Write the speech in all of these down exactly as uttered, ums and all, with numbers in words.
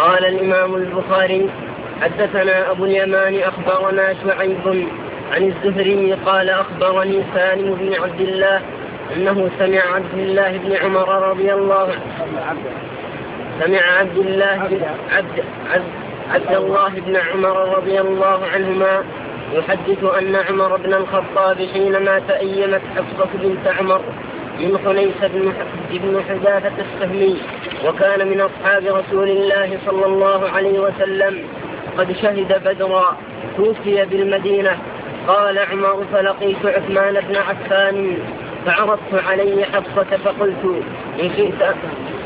قال الإمام البخاري حدثنا أبو اليمان أخبرنا شعيب عن الزهري قال أخبرني سالم بن عبد الله أنه سمع عبد الله بن عمر رضي الله عنه سمع عبد الله بن عبد, عبد, عبد الله بن عمر رضي الله عنهما يحدث أن عمر بن الخطاب حينما تأيمت حفصة بنت عمر من خنيس بن حذافة السهمي وكان من أصحاب رسول الله صلى الله عليه وسلم قد شهد بدرا توفي بالمدينة. قال عمر فلقيت عثمان بن عفان فعرضت عليه حفصة فقلت إن شئت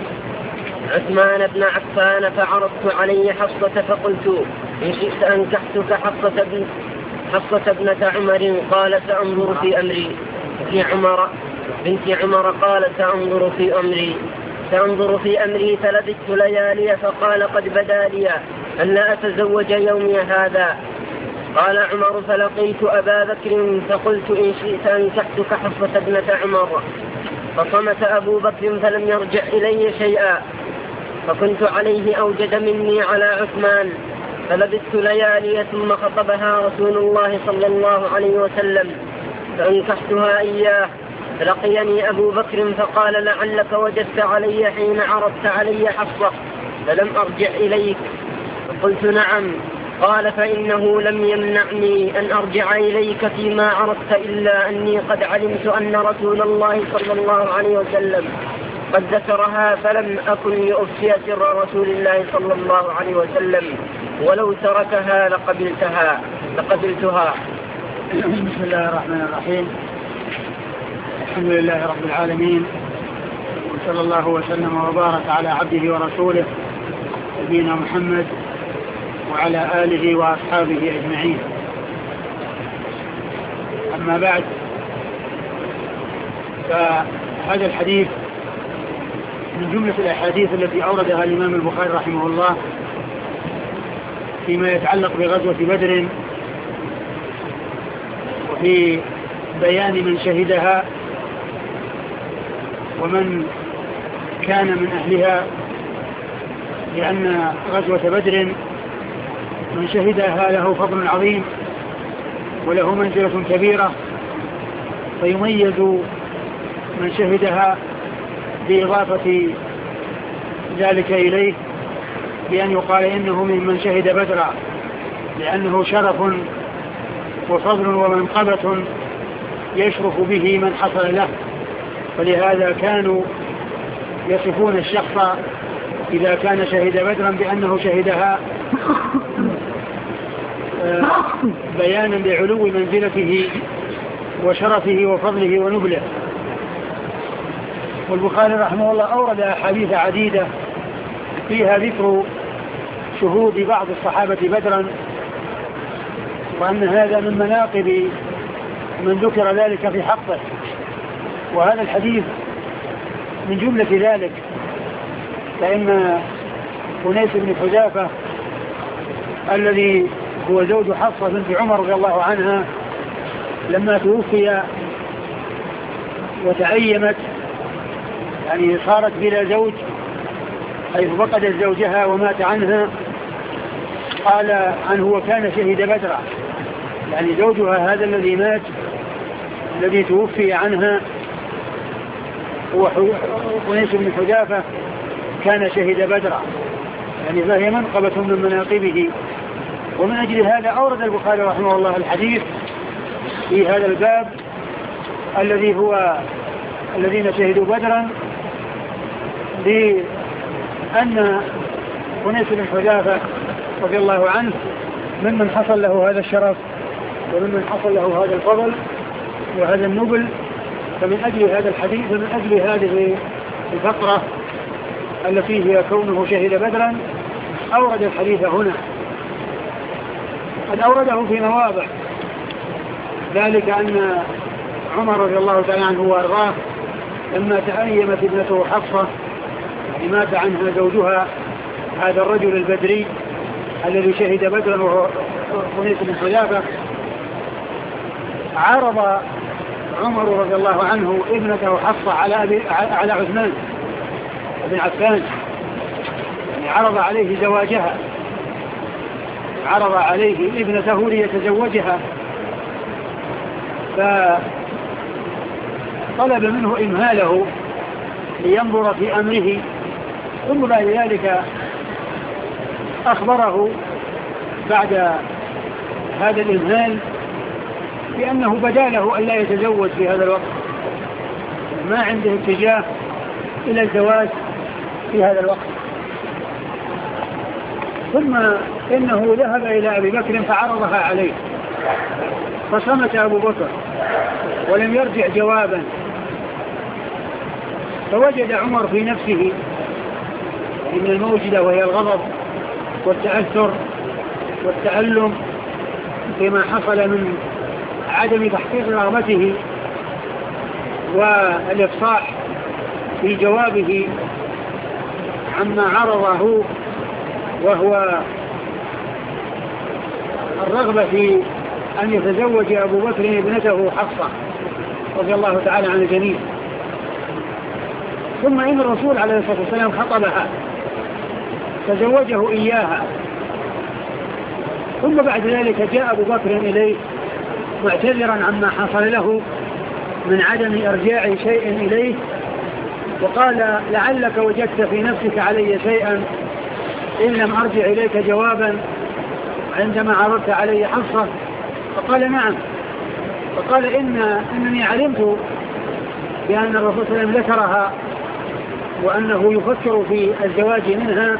عثمان بن عفان فعرضت عليه حفصة فقلت إن شئت أنكحتك حفصة بن حفصة ابنة عمر. قال سأنظر في أمري في عمر بنت عمر قال سأنظر في أمري سأنظر في أمري فلبثت ليالي فقال قد بدا لي أن لا أتزوج يومي هذا. قال عمر فلقيت أبا بكر فقلت إن شئت أنكحتك حفصة ابنة عمر. فصمت أبو بكر فلم يرجع إلي شيئا فكنت عليه أوجد مني على عثمان فلبثت ليالي ثم خطبها رسول الله صلى الله عليه وسلم فأنكحتها إياه. فلقيني أبو بكر فقال لعلك وجدت علي حين عرضت علي حفصة فلم أرجع إليك. فقلت نعم. قال فإنه لم يمنعني أن أرجع إليك فيما عرضت إلا أني قد علمت أن رسول الله صلى الله عليه وسلم قد ذكرها فلم أكن لأفشي سر رسول الله صلى الله عليه وسلم ولو تركها لقبلتها لقبلتها. بسم الله الرحمن الرحيم. الحمد لله رب العالمين وصلى الله وسلم وبارك على عبده ورسوله نبينا محمد وعلى آله وأصحابه أجمعين. أما بعد فهذا الحديث من جملة الأحاديث التي أوردها الإمام البخاري رحمه الله فيما يتعلق بغزوة بدر وفي بيان من شهدها ومن كان من أهلها، لأن غزوة بدر من شهدها له فضل عظيم وله منزلة كبيرة، فيميز من شهدها بإضافة ذلك إليه بأن يقال إنه ممن شهد بدرا، لأنه شرف وفضل ومنقبة يشرف به من حصل له. فلهذا كانوا يصفون الشخص إذا كان شهد بدرا بأنه شهدها بيانا لعلو منزلته وشرفه وفضله ونبله. والبخاري رحمه الله أورد أحاديث عديدة فيها ذكر شهود بعض الصحابة بدرا، وأن هذا من مناقب من ذكر ذلك في حقه، وهذا الحديث من جملة ذلك. فإن خنيس بن حذافة الذي هو زوج حفصة بنت عمر رضي الله عنها لما توفي وتأيمت، يعني صارت بلا زوج حيث فقدت زوجها ومات عنها، قال عنه وكان شهد بدرا، يعني زوجها هذا الذي مات الذي توفي عنها هو خنيس بن حذافة كان شهد بدرا، يعني فهي منقبة من مناقبه. ومن أجل هذا أورد البخاري رحمه الله الحديث في هذا الباب الذي هو الذين شهدوا بدرا، لأن خنيس بن حذافة رضي الله عنه ممن حصل له هذا الشرف وممن حصل له هذا الفضل وهذا النبل. فمن أجل هذا الحديث ومن أجل هذه الفقرة التي هي كونه شهد بدرا أورد الحديث هنا. قد أورده في مواضع، ذلك أن عمر رضي الله تعالى عنه وأرضاه لما تأيمت ابنته حفصة، يعني مات عنها زوجها هذا الرجل البدري الذي شهد بدرا وهو خنيس بن حذافة، عرض عمر رضي الله عنه ابنته حفصة على على عثمان بن عفان، يعني عرض عليه زواجها، عرض عليه ابنته ليتزوجها، فطلب منه إمهاله لينظر في أمره. ثم بعد ذلك أخبره بعد هذا الإمهال بأنه بدا له أن لا يتزوج في هذا الوقت، ما عنده اتجاه إلى الزواج في هذا الوقت. ثم إنه ذهب إلى أبي بكر فعرضها عليه، فصمت أبو بكر ولم يرجع جوابا. فوجد عمر في نفسه من الموجدة وهي الغضب والتأثر والتألم بما حصل من عدم تحقيق رغبته والإفصاح في جوابه عما عرضه، وهو الرغبة في أن يتزوج أبو بكر ابنته حفصة رضي الله تعالى عن الجميع. ثم إن الرسول عليه الصلاة والسلام خطبها تزوجه إياها. ثم بعد ذلك جاء أبو بكر إليه معتذرا عما حصل له من عدم إرجاع شيء إليه، وقال لعلك وجدت في نفسك علي شيئا إن لم أرجع إليك جوابا عندما عرضت علي حفصة. فقال نعم. فقال إن إنني علمت بأن الرسول صلى الله عليه وسلم ذكرها وأنه يفكر في الزواج منها،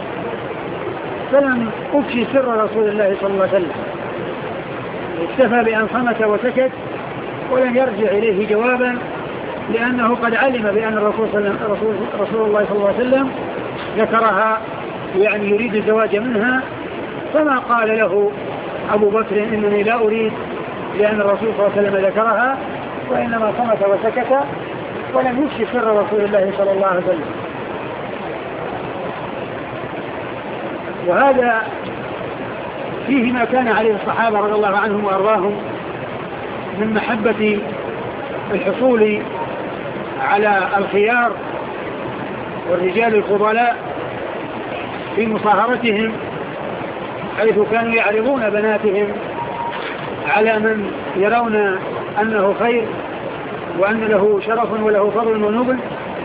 فلم أفشي سر رسول الله صلى الله عليه وسلم، اكتفى بأن صمت وسكت ولم يرجع إليه جوابا، لأنه قد علم بأن الرسول صلى الله رسول, رسول الله صلى الله عليه وسلم ذكرها، يعني يريد الزواج منها. فما قال له أبو بكر إنني لا أريد لأن الرسول صلى الله عليه وسلم ذكرها، وإنما صمت وسكت ولم يفشي سر رسول الله صلى الله عليه وسلم. وهذا فيه ما كان عليه الصحابة رضي الله عنهم وأرضاهم من محبة الحصول على الخيار والرجال الفضلاء في مصاهرتهم، حيث كانوا يعرضون بناتهم على من يرون أنه خير وأن له شرف وله فضل ونبل،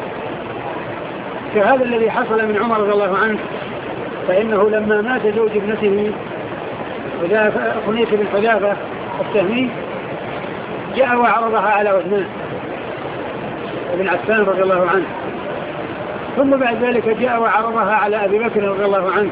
كهذا الذي حصل من عمر رضي الله عنه. فإنه لما مات زوج ابنته خنيس بن حذافة السهمي جاء وعرضها على عثمان بن عفان رضي الله عنه. ثم بعد ذلك جاء وعرضها على أبي بكر رضي الله عنه،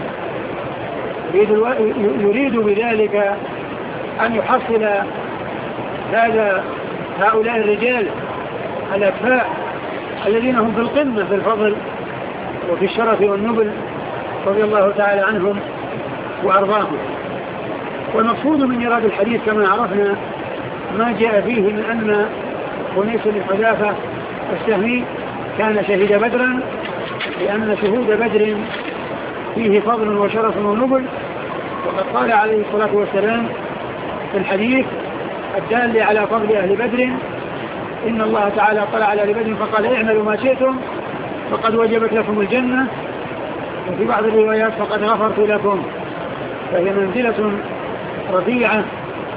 يريد بذلك أن يحصل هذا هؤلاء الرجال الأكفاء الذين هم في القمة في الفضل وفي الشرف والنبل رضي الله تعالى عنهم وأرضاهم. والمقصود من إرادة الحديث كما عرفنا ما جاء فيه من أن خنيس بن حذافة السهمي كان شهيد بدرا، لأن شهود بدر فيه فضل وشرف ونبل. وقد قال عليه الصلاة والسلام في الحديث الدال على فضل أهل بدر إن الله تعالى طلع على أهل بدر فقال اعملوا ما شئتم فقد وجبت لكم الجنة، وفي بعض الروايات فقد غفرت لكم. فهي منزلة رفيعة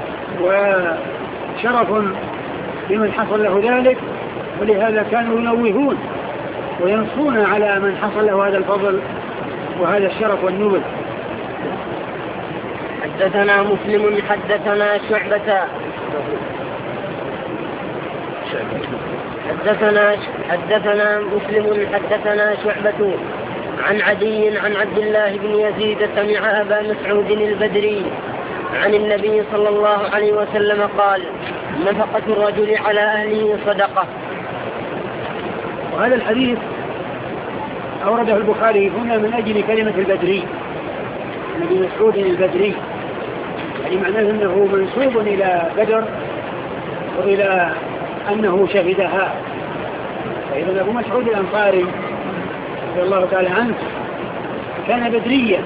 وشرف لمن حصل له ذلك، ولهذا كانوا ينوهون وينصون على من حصل له هذا الفضل وهذا الشرف والنبل. حدثنا مسلم حدثنا شعبة حدثنا حدثنا مسلم حدثنا شعبة عن عدي عن عبد الله بن يزيد سمع أبا مسعود البدري عن النبي صلى الله عليه وسلم قال نفقة الرجل على أهله صدقة. وهذا الحديث أورده البخاري هنا من أجل كلمة البدري، النبي مسعود البدري، يعني معناه أنه منسوب إلى بدر وإلى أنه شهدها. فإذا أبو مسعود الأنصاري رضي الله تعالى عنه كان بدريا،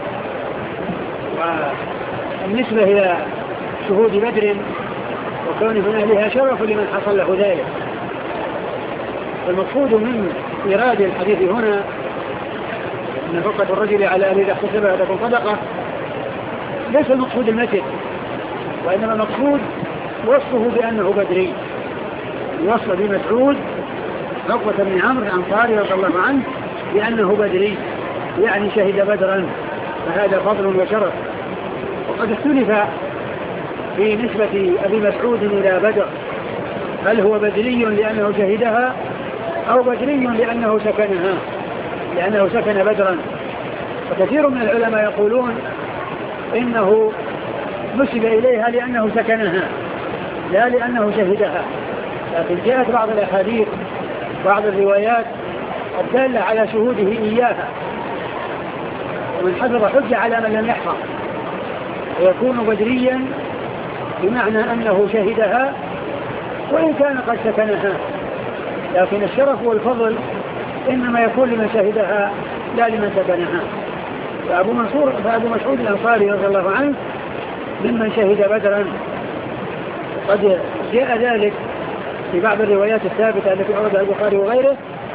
والنسبة إلى شهود بدر وكون من أهلها شرف لمن حصل له ذلك. والمقصود من إرادة الحديث هنا نفقة الرجل على أهله إذا احتسبها تكون صدقة، ليس المقصود المثل، وإنما المقصود وصفه بأنه بدري. وصف ابن مسعود عقبة بن عمرو الأنصاري رضي الله عنه بأنه بدري، يعني شهد بدرا، فهذا فضل وشرف. وقد اختلف في نسبة أبي مسعود إلى بدر، هل هو بدري لأنه شهدها أو بدري لأنه سكنها، لأنه سكن بدرا. وكثير من العلماء يقولون إنه نسب إليها لأنه سكنها لا لأنه شهدها، لكن جاءت بعض الأحاديث بعض الروايات الدالة على شهوده إياها، ومن حفظ حجة على من لم يحفظ، ويكون بدريا بمعنى أنه شهدها وإن كان قد سكنها، لكن الشرف والفضل إنما يكون لمن شهدها لا لمن سكنها. فأبو منصور فأبو مسعود الأنصاري رضي الله عنه ممن شهد بدرا، قد جاء ذلك في بعض الروايات الثابتة التي أوردها البخاري وغيره.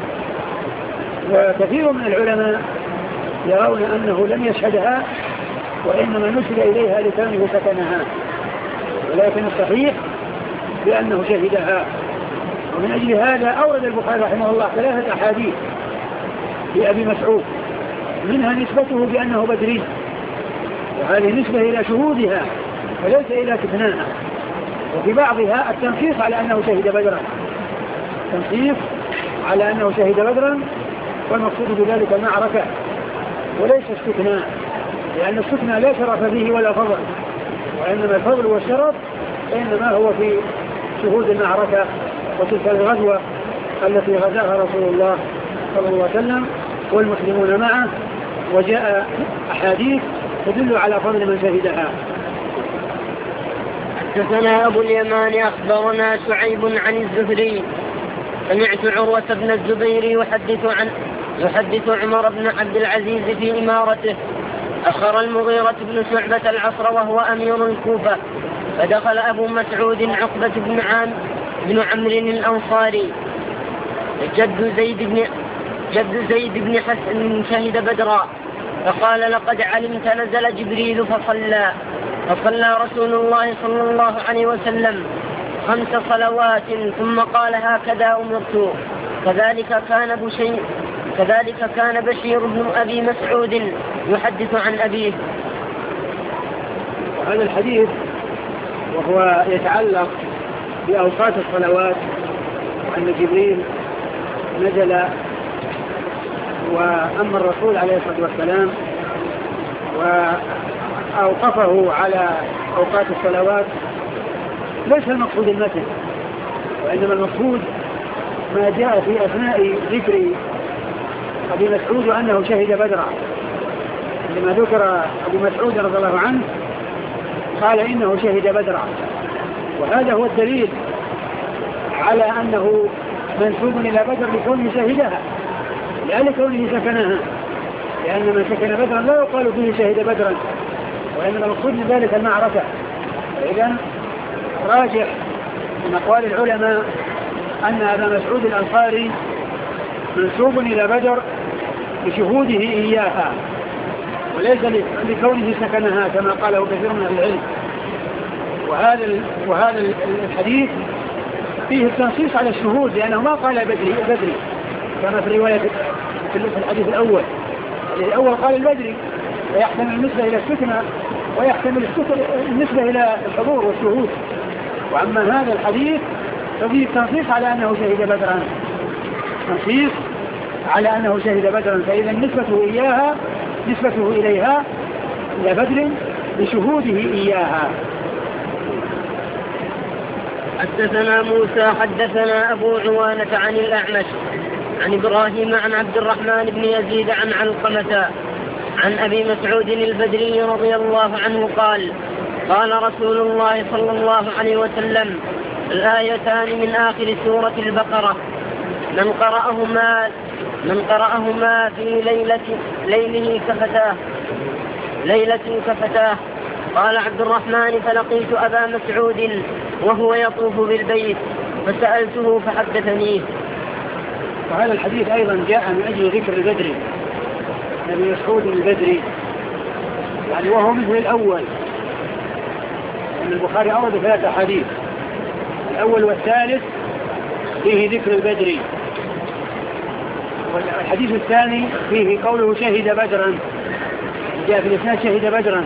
وكثير من العلماء يرون أنه لم يشهدها وإنما نسب إليها لكونه سكنها، ولكن الصحيح بأنه شهدها. ومن أجل هذا أورد البخاري رحمه الله ثلاثة أحاديث في أبي مسعود، منها نسبته بأنه بدري، وهذه نسبة إلى شهودها وليس إلى كتنانها. وفي بعضها التنصيص على أنه شهد بدرا، تنصيص على أنه شهد بدرا، والمقصود بذلك المعركة وليس السكنى، لأن السكنى لا شرف فيه ولا فضل، وإنما الفضل والشرف إنما هو في شهود المعركة وتلك الغزوة التي غزاها رسول الله صلى الله عليه وسلم والمسلمون معه، وجاء أحاديث تدل على فضل من شهدها. حدثنا أبو اليمان أخبرنا شعيب عن الزهري سمعت عروة بن الزبير يحدث عن يحدث عمر بن عبد العزيز في إمارته أخر المغيرة بن شعبة العصر وهو أمير الكوفة، فدخل أبو مسعود عقبة بن عام بن عمرو الأنصاري جد زيد بن جد زيد بن حسن شهد بدرا، فقال لقد علمت نزل جبريل فصلى فصلى رسول الله صلى الله عليه وسلم خمس صلوات ثم قال هكذا أمرت. كذلك كان بشير كذلك كان بشير بن أبي مسعود يحدث عن أبيه. هذا الحديث وهو يتعلق بأوقات الصلوات، وأن جبريل نزل وأما الرسول عليه الصلاة والسلام وأوقفه على أوقات الصلوات، ليس المقصود المثل، وإنما المقصود ما جاء في أثناء ذكر أبي مسعود أنه شهد بدرا. لما ذكر أبو مسعود رضي الله عنه قال إنه شهد بدرا، وهذا هو الدليل على أنه منسوب إلى بدر لكونه شهدها لا لكونه سكنها، لأن من سكن بدرا لا يقال فيه شهد بدرا، وإنما المقصود من ذلك المعركة. فإذا راجح من أقوال العلماء أن أبا مسعود الأنصاري منسوب إلى بدر بشهوده إياها وليس لكونه سكنها كما قاله كثير من العلم. وهذا وهذا الحديث فيه التنصيص على الشهود، لأنه ما قال بدري بدري كما في الرواية في الحديث الأول. الأول قال البدري، ويحتمل النسبة إلى السكنة ويحتمل النسبة إلى الحضور والشهود. وأما هذا الحديث ففيه التنصيص على أنه شهد بدرا، تنصيص على أنه شهد بدرا، فإذا نسبته إياها نسبته إليها إلى بدر بشهوده إياها. حدثنا موسى حدثنا أبو عوانة عن الأعمش عن إبراهيم عن عبد الرحمن بن يزيد عن علقمة عن أبي مسعود البدري رضي الله عنه قال قال رسول الله صلى الله عليه وسلم الآيتان من آخر سورة البقرة من قرأهما من قرأهما في ليلة ليله كفتاه ليلة كفتاه. قال عبد الرحمن فلقيت أبا مسعود وهو يطوف بالبيت فسألته فحدثنيه. وهذا الحديث أيضا جاء من أجل ذكر البدر، ابي مسعود البدري، يعني وهو مثل الأول، أن البخاري أورد ثلاثة حديث، الأول والثالث فيه ذكر البدري، والحديث الثاني فيه قوله شهد بدرا، جاء في الإسناد شهد بدرا،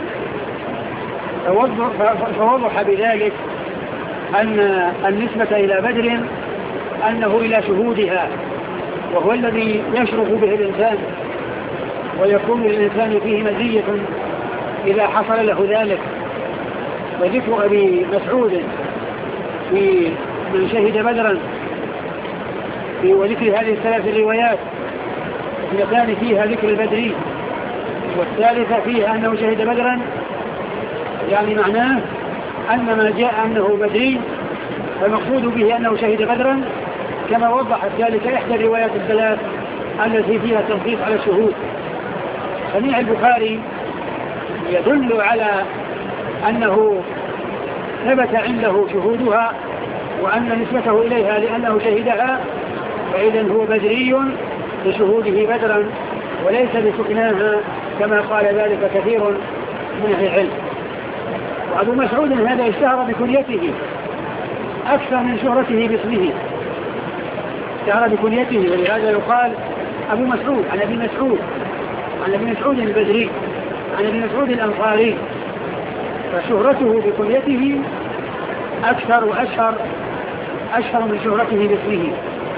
فوضح بذلك أن النسبة إلى بدر أنه إلى شهودها، وهو الذي يشرف به الإنسان ويكون للإنسان فيه مزية إذا حصل له ذلك. وذكر أبي مسعود في من شهد بدرا في وذكر هذه الثلاث الروايات، اثنتان فيها ذكر البدري والثالثة فيها أنه شهد بدرا، يعني معناه أن ما جاء أنه بدري فالمقصود به أنه شهد بدرا، كما وضحت ذلك إحدى الروايات الثلاث التي فيها تنصيص على الشهود. صنيع البخاري يدل على أنه ثبت عنده شهودها وأن نسبته إليها لأنه شهدها، فإذا هو بدري لشهوده بدرا وليس لسكناها كما قال ذلك كثير من أهل العلم. وأبو مسعود هذا اشتهر بكنيته أكثر من شهرته باسمه، اشتهر بكنيته، ولهذا يقال أبو مسعود عن أبي مسعود عن أبي مسعود البدري عن أبي مسعود الأنصاري، فشهرته بكنيته أكثر وأشهر أشهر من شهرته باسمه.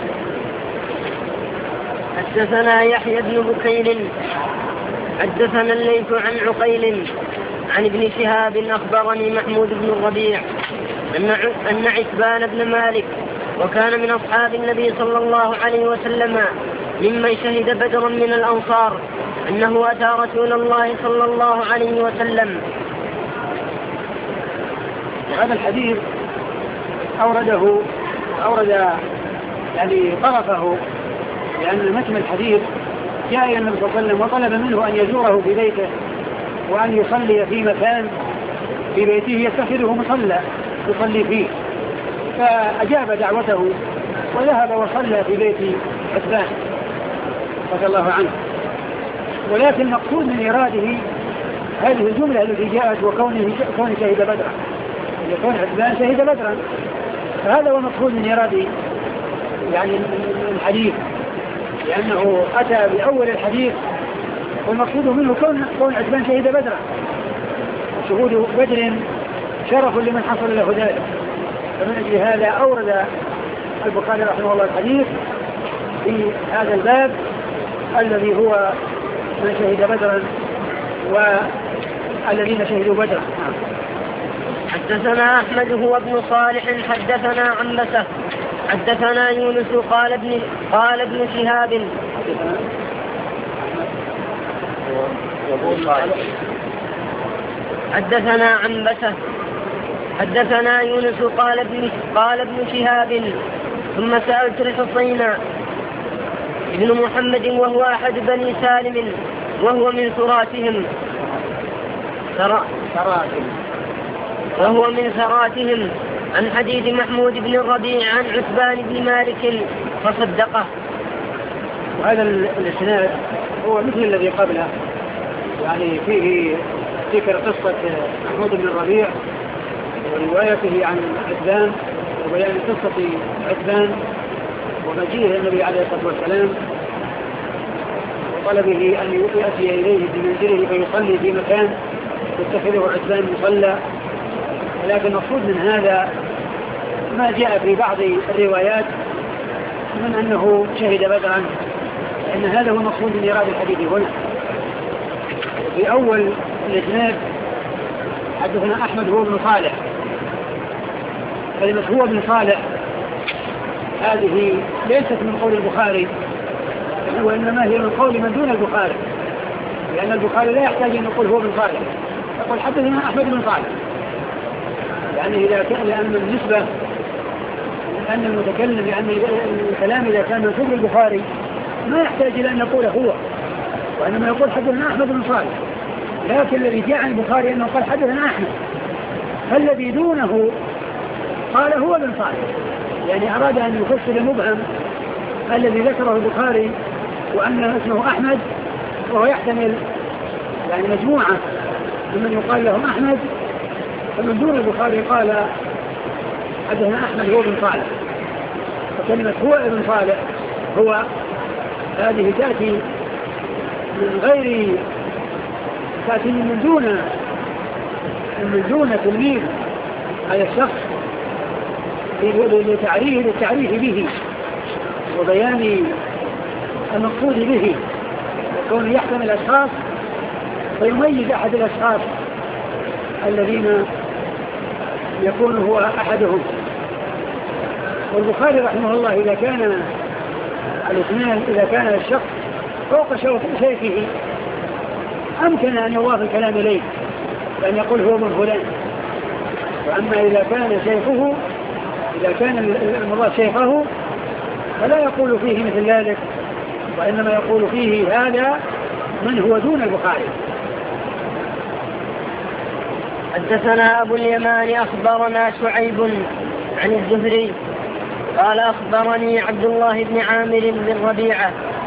حدثنا يحيى بن بكير حدثنا الليث عن عقيل عن ابن شهاب أخبرني محمود بن الربيع أن عتبان بن مالك وكان من أصحاب النبي صلى الله عليه وسلم ممن شهد بدرا من الأنصار أنه أتى رسول الله صلى الله عليه وسلم. هذا الحديث أورده أورد يعني طرفه، لأن متن الحديث جاء إلى النبي صلى الله عليه وسلم وطلب منه أن يزوره في بيته وأن يصلي في مكان في بيته يتخذه مصلى يصلي فيه، فأجاب دعوته وذهب وصلى في بيت عتبان رضي الله عنه. ولكن مقصود من إراده هذه الجملة التي جاءت وكونه كون شهد بدرا، يكون عتبان شهد بدرا، فهذا هو مقصود من إراده يعني الحديث، لأنه أتى بأول الحديث والمقصود منه كون كون عتبان شهد بدرا، شهود بدر شرف لمن حصل له ذلك. فمن أجل هذا أورد البخاري رحمه الله الحديث في هذا الباب الذي هو من شهد بدرا والذين شهدوا بدرا. حدثنا أحمد هو ابن صالح حدثنا عنبسة حدثنا يونس قال ابن قال ابن شهاب حدثنا عنبسة حدثنا يونس قال ابن قال ابن شهاب ثم سألت الحصين ابن محمد وهو أحد بني سالم وهو من ثراتهم وهو من ثراتهم عن حديث محمود بن الربيع عن عتبان بن مالك فصدقه. وهذا الإسناد هو مثل الذي قبله، يعني فيه ذكر قصة محمود بن الربيع وروايته عن عتبان وبيان قصة عتبان ومجيئه النبي عليه الصلاة والسلام وطلبه أن يأتي إليه بمنزله فيصلي في مكان يتخذه عتبان مصلى. ولكن المقصود من هذا ما جاء في بعض الروايات من أنه شهد بدرا، لأن هذا هو المقصود من إيراد الحديث هنا. في أول الإسناد حدثنا أحمد هو بن صالح، كلمة هو بن صالح هذه ليست من قول البخاري، وإنما هي من قول من دون البخاري، لأن البخاري لا يحتاج أن يقول هو بن صالح، يقول حدثنا أحمد بن صالح، يعني إذا كان لأن النسبة أن المتكلم لأن الكلام إذا كان منسوب للبخاري ما يحتاج إلى أن يقول هو، وإنما يقول حدثنا أحمد بن صالح. لكن الذي جاء عن البخاري أنه قال حدثنا أحمد، فالذي دونه قال هو بن صالح، يعني أراد أن يفسر المبهم الذي ذكره البخاري وأن اسمه أحمد، وهو يحتمل يعني مجموعة ممن يقال لهم أحمد، فمن دون البخاري قال حدثنا أحمد هو بن صالح، فكلمة هو ابن صالح هو هذه تأتي من غير تأتي من دون من دون تلميذ هذا الشخص للتعريف للتعريف به وبيان المقصود به، وكونه يحتمل الأشخاص فيميز أحد الأشخاص الذين يكون هو أحدهم. والبخاري رحمه الله إذا كان الاثنين إذا كان الشخص فوق شيخه أمكن أن يضاف الكلام إليه وأن يقول هو من فلان. وأما إذا كان شيخه إذا كان المضاف شيخه فلا يقول فيه مثل ذلك، وإنما يقول فيه هذا من هو دون البخاري. حدثنا أبو اليمان أخبرنا شعيب عن الزهري قال أخبرني عبد الله بن عامر بن ربيعة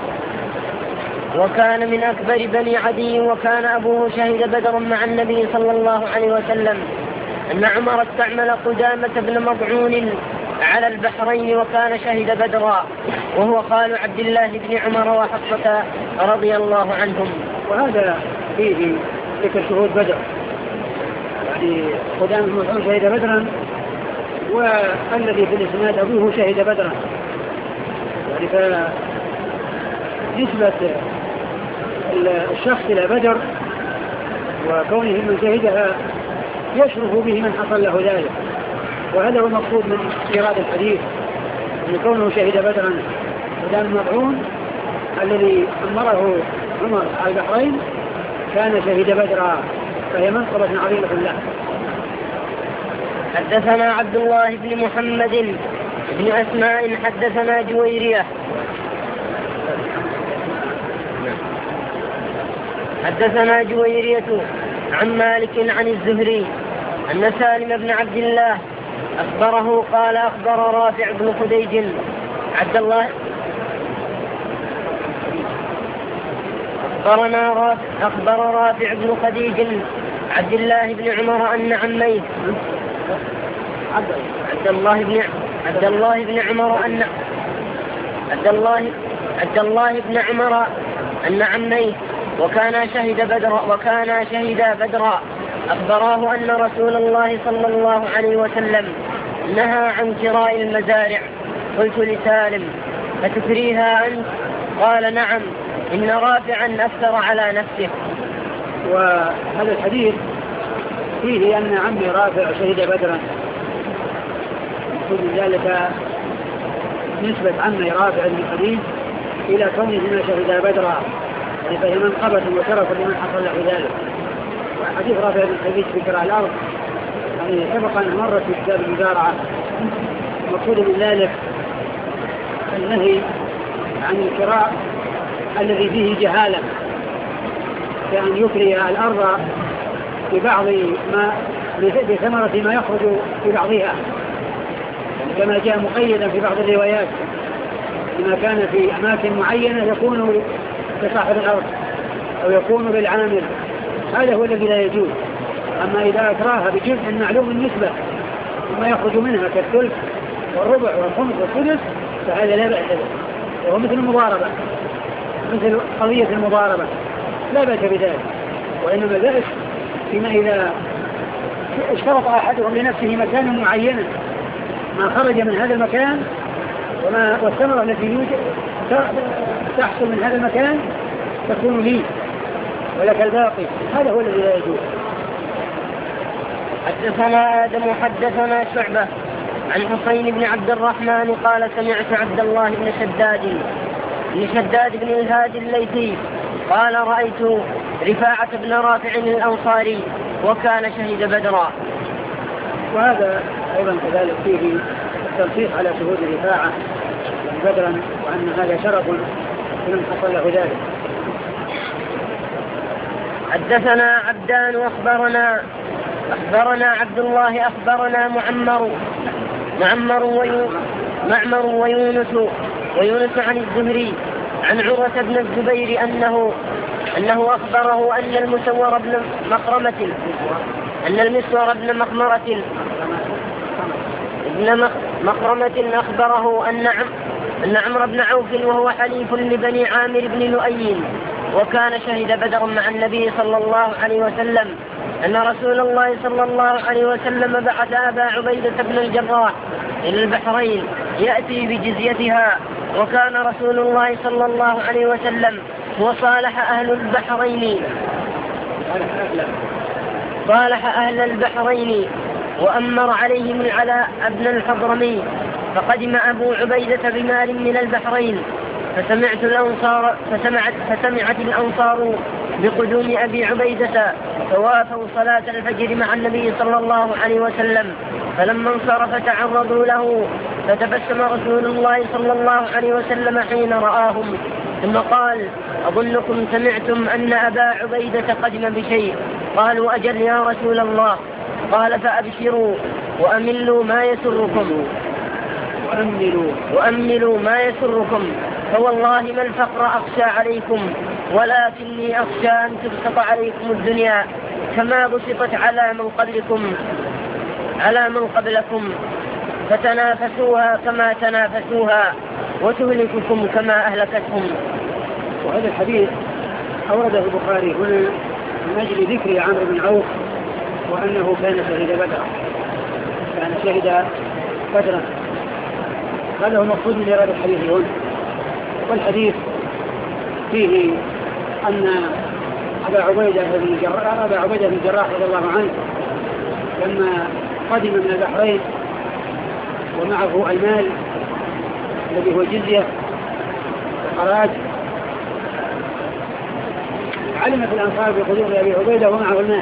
وكان من أكبر بني عدي وكان أبوه شهد بدرا مع النبي صلى الله عليه وسلم أن عمر استعمل قدامة بن مضعون على البحرين وكان شهد بدرا وهو خال عبد الله بن عمر وحفصة رضي الله عنهم. وهذا فيه ذكر شهود بدر، يعني قدامة بن مضعون شهد بدرا والذي في الإسناد أبوه شهد بدرا، يعني فنسبة الشخص إلى بدر وكونه من شهدها يشرف به من حصل له ذلك، وهذا هو المقصود من إيراد الحديث، أن كونه شهد بدرا قدام مضعون الذي أمره عمر على البحرين كان شهد بدرا، فهي منقبة عظيمة له. حدثنا عبد الله بن محمد بن أسماء حدثنا جويرية حدثنا جويرية عن مالك عن الزهري أن سالم بن عبد الله أخبره قال أخبر رافع بن خديج عبد الله أخبرنا رافع أخبر رافع بن خديج عبد الله بن عمر أن عميه عبد الله بن عبد الله بن عمر أن عبد الله عبد الله بن عمر أن عميه وكان شهد بدر وكان شهد بدرا أخبراه أن رسول الله صلى الله عليه وسلم نهى عن كراء المزارع. قلت لسالم فتكريها أنت؟ قال نعم إن رافعا أكثر على نفسه. وهذا الحديث فيه أن عمي رافع شهد بدرا، من ذلك نسبة عمي رافع بن خديج إلى كونه ما شهد بدرا، يعني فهي منقبة وشرف لمن حصل له ذلك. وحديث رافع بن خديج في كراء الأرض يعني سبق أن مرت في كتاب المزارعة، مقصود من ذلك النهي عن الكراء الذي فيه جهالة، كأن يكري الأرض ببعض ما بثمرة ما يخرج في بعضها، كما جاء مقيدا في بعض الروايات لما كان في أماكن معينة يكون كصاحب الأرض أو يكون بالعامل، هذا هو الذي لا يجوز. أما إذا أكراها بجزء معلوم النسبة وما يخرج منها كالثلث والربع والخمس والسدس فهذا لا بأس به، وهو مثل المضاربة، مثل قضية المضاربة لا بأس بذلك. وإنما البأس فيما إذا اشترط أحدهم لنفسه مكانا معينا ما خرج من هذا المكان وما والثمرة التي يوجد تحصل من هذا المكان تكون لي ولك الباقي، هذا هو الذي لا يجوز. حدثنا آدم حدثنا شعبة عن حسين بن عبد الرحمن قال سمعت عبد الله بن شداد بن شداد بن الهادي الليثي قال رأيت رفاعة بن رافع الأنصاري وكان شهد بدرا. وهذا أيضا كذلك فيه التنصيص على شهود رفاعة بدرا، وأن هذا شرف لمن حصل له ذلك. حدثنا عبدان أخبرنا أخبرنا عبد الله أخبرنا معمر معمر ويو معمر ويونس ويونس عن الزهري عن عروة بن الزبير أنه أنه أخبره أن المسور بن مخرمة أن المسور بن مخمرة ابن مخرمة أخبره أن أن عمرو بن عوف وهو حليف لبني عامر بن لؤي وكان شهد بدر مع النبي صلى الله عليه وسلم أن رسول الله صلى الله عليه وسلم بعث أبا عبيدة بن الجراح إلى البحرين يأتي بجزيتها، وكان رسول الله صلى الله عليه وسلم وصالح أهل البحرين صالح أهل البحرين وأمر عليهم العلاء بن الحضرمي، فقدم أبو عبيدة بمال من البحرين، فسمعت الأنصار فسمعت, فسمعت الأنصار بقدوم أبي عبيدة فوافوا صلاة الفجر مع النبي صلى الله عليه وسلم، فلما انصرف تعرضوا له فتبسم رسول الله صلى الله عليه وسلم حين رآهم ثم قال: أظنكم سمعتم أن أبا عبيدة قدم بشيء؟ قالوا: أجل يا رسول الله. قال: فأبشروا وأملوا ما يسركم وأملوا, وأملوا ما يسركم، فوالله ما الفقر أخشى عليكم، ولكني أخشى أن تبسط عليكم الدنيا كما بسطت على من قبلكم على من قبلكم فتنافسوها كما تنافسوها وتهلككم كما أهلكتهم. وهذا الحديث أورده البخاري هنا من أجل ذكر عمرو بن عوف وأنه كان شهد بدرا كان شهد بدرا هذا هو المقصود من إرادة الحديث هنا. والحديث فيه أن أبا عبيدة بن الجراح أبا عبيدة بن الجراح رضي الله عنه لما قدم من البحرين ومعه المال الذي هو جزية وخراج، علمت الأنصار بقدوم أبي عبيدة ومعه المال،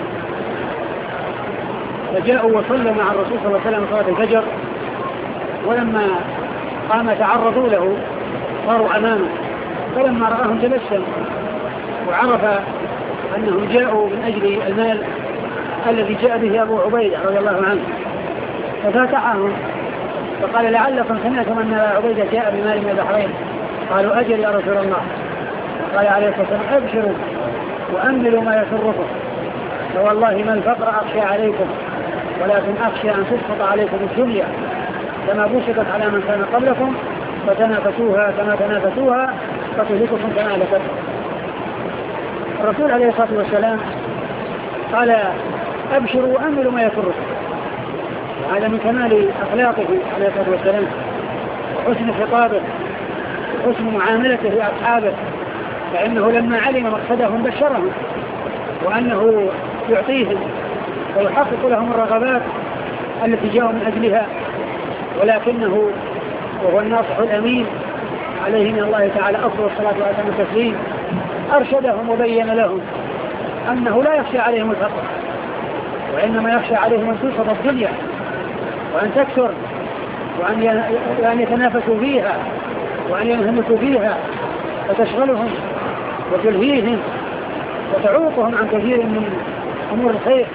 فجاءوا وصلوا مع الرسول صلى الله عليه وسلم صلاة الفجر، ولما قام تعرضوا له صاروا أمامه، فلما رآهم تبسم وعرف أنهم جاءوا من أجل المال الذي جاء به أبو عبيدة رضي الله عنه، ففاتحهم فقال: لعلكم سمعتم أن أبا عبيدة جاء بمال من البحرين؟ قالوا: أجل يا رسول الله. قال عليه الصلاة والسلام: أبشروا وأملوا ما يسركم، فوالله ما الفقر أخشى عليكم، ولكن أخشى أن تسقط عليكم الدنيا كما بسطت على من كان قبلكم فتنافسوها كما تنافسوها فتهلككم كما أهلكتكم. الرسول عليه الصلاة والسلام قال: أبشروا وأملوا ما يسركم. هذا من كمال أخلاقه عليه الصلاة والسلام وحسن خطابه وحسن معاملته لأصحابه، فإنه لما علم مقصدهم بشرهم وأنه يعطيهم ويحقق لهم الرغبات التي جاءوا من أجلها، ولكنه وهو الناصح الأمين عليه من الله تعالى أفضل الصلاة وأتم التسليم أرشدهم وبين لهم أنه لا يخشى عليهم الفقر، وإنما يخشى عليهم أن تنصب الدنيا وأن تكثر وأن يتنافسوا فيها وأن ينهمكوا فيها فتشغلهم وتلهيهم وتعوقهم عن كثير من أمور الخير،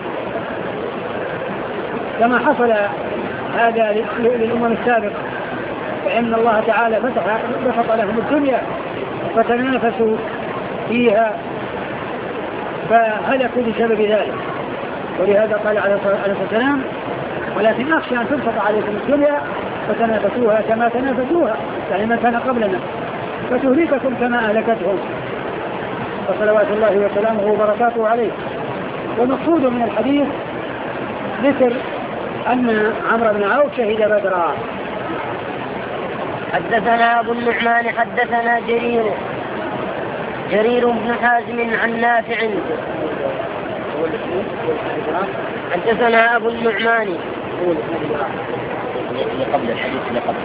كما حصل هذا للأمم السابقة، فإن الله تعالى فتح بسط لهم الدنيا فتنافسوا فيها فهلكوا بسبب ذلك. ولهذا قال عليه الصلاة والسلام: ولكن أخشى أن تبسط عليكم الدنيا فتنافسوها كما تنافسوها، يعني من كان قبلنا، فتهلككم كما أهلكتهم، فصلوات الله وسلامه وبركاته عليه. والمقصود من الحديث ذكر أن عمرو بن عوف شهد بدرا. حدثنا أبو النعمان حدثنا جرير جرير بن حازم عن نافع حدثنا أبو النعمان اللي قبل الحديث اللي قبل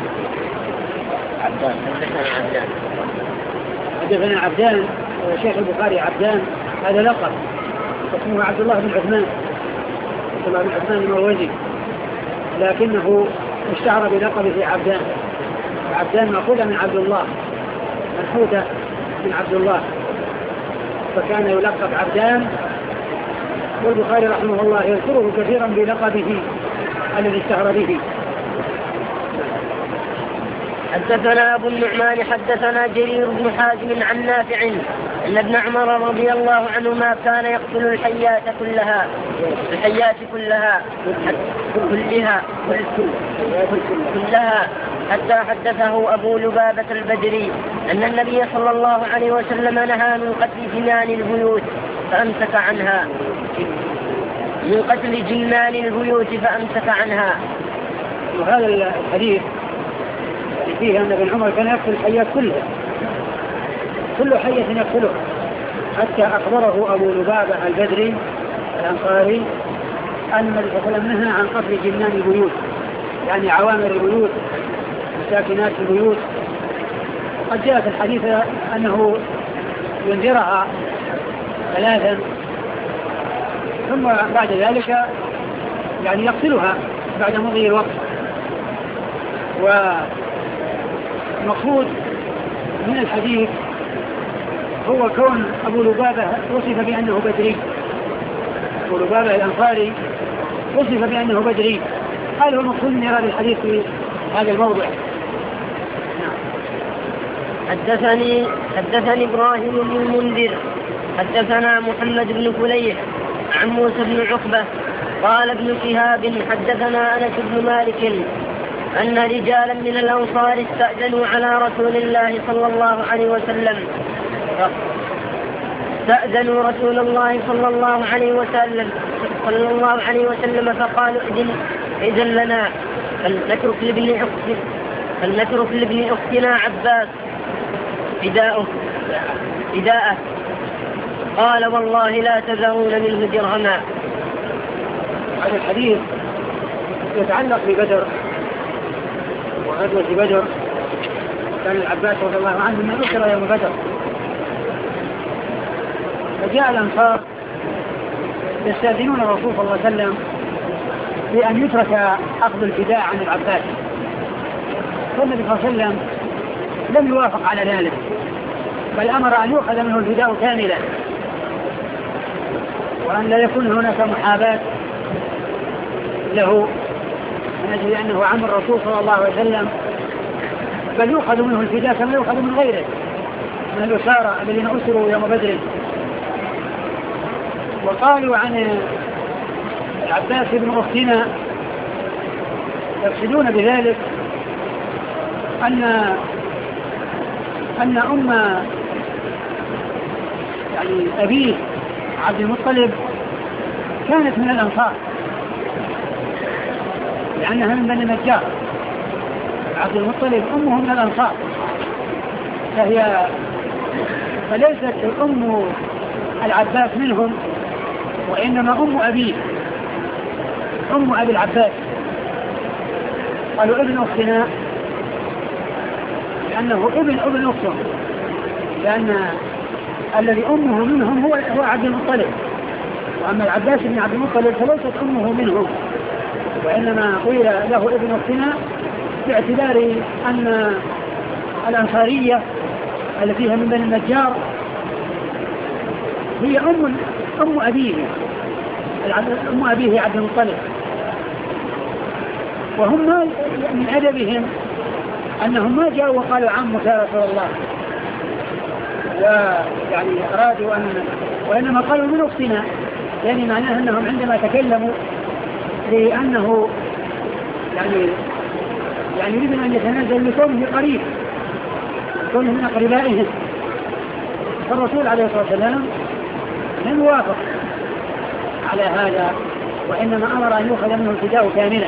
عبدان حدثنا عبدان حدثنا عبدان شيخ البخاري عبدان هذا لقب اسمه عبد الله بن عثمان عبد الله بن عثمان المروزي، لكنه اشتهر بلقبه عبدان. عبدان مأخوذ من عبد الله منحوتة من عبد الله، فكان يلقب عبدان، والبخاري رحمه الله يذكره كثيرا بلقبه الذي اشتهر به. حدثنا أبو النعمان حدثنا جرير بن حازم عن نافع أن ابن عمر رضي الله عنهما كان يقتل الحيات كلها الحيات كلها كلها كلها حتى حدثه أبو لبابة البجري أن النبي صلى الله عليه وسلم نهى من قتل جنان البيوت فأمسك عنها من قتل جنان البيوت فأمسك عنها. وهذا الحديث فيه أن ابن عمر كان يقتل الحيات كلها كل حية يقتله، حتى أخبره أبو لبابة البدري الأنصاري أن النبي صلى الله عليه وسلم نهى عن قتل جنان البيوت، يعني عوامر البيوت وساكنات البيوت. وقد جاء في الحديث أنه ينذرها ثلاثا ثم بعد ذلك يعني يقتلها بعد مضي الوقت. والمقصود من الحديث هو كون أبو لبابة وصف بأنه بدري، أبو لبابة الأنصاري وصف بأنه بدري، هذا هو المقصود من هذا الحديث في هذا الموضع. حدثني حدثني إبراهيم بن المنذر حدثنا محمد بن فليح عن موسى بن عقبة قال ابن شهاب حدثنا أنس بن مالك أن رجالا من الأنصار استأذنوا على رسول الله صلى الله عليه وسلم استأذنوا رسول الله صلى الله عليه وسلم صلى الله عليه وسلم فقالوا إذن, إذن لنا فلنترك لابن أخت فلنترك لابن أختنا عباس فداءه فداءه قال والله لا تذرون منه درهما. هذا الحديث يتعلق ببدر وغزوة بدر. كان العباس رضي الله عنه من أسر يوم بدر، فجاء الأنصار يستأذنون الرسول صلى الله عليه وسلم بأن يترك أخذ الفداء عن العباس، فالنبي صلى الله عليه وسلم لم يوافق على ذلك، بل أمر أن يؤخذ منه الفداء كاملا وأن لا يكون هناك محاباة له من أجل أنه عم الرسول صلى الله عليه وسلم، بل يؤخذ منه الفداء كما يؤخذ من غيره من الأسارى الذين أسروا يوم بدر. وقالوا عن العباس بن أختنا يقصدون بذلك أن أن أم يعني أبيه عبد المطلب كانت من الأنصار لأنها من بني النجار. عبد المطلب أمه من الأنصار، فهي فليست أم العباس منهم، وإنما أم أبيه أم أبي العباس. قالوا ابن أختنا لأنه ابن ابن أختهم، لأن الذي أمه منهم هو هو عبد المطلب، وأما العباس بن عبد المطلب فليست أمه منهم، وإنما قيل له ابن أختنا باعتبار أن الأنصارية التي هي من بني النجار هي أم أم أبيه أم أبيه عبد المطلب. وهم من أدبهم أنهم ما جاءوا وقالوا عمك يا رسول الله، ويعني أرادوا أن وإنما قالوا من أختنا، يعني معناه أنهم عندما تكلموا لأنه يعني يعني يريد أن يتنازل لكونه قريب، كونه من أقربائهم، فالرسول عليه الصلاة والسلام لم يوافق على هذا، وإنما أمر أن يؤخذ منه الفداء كاملا.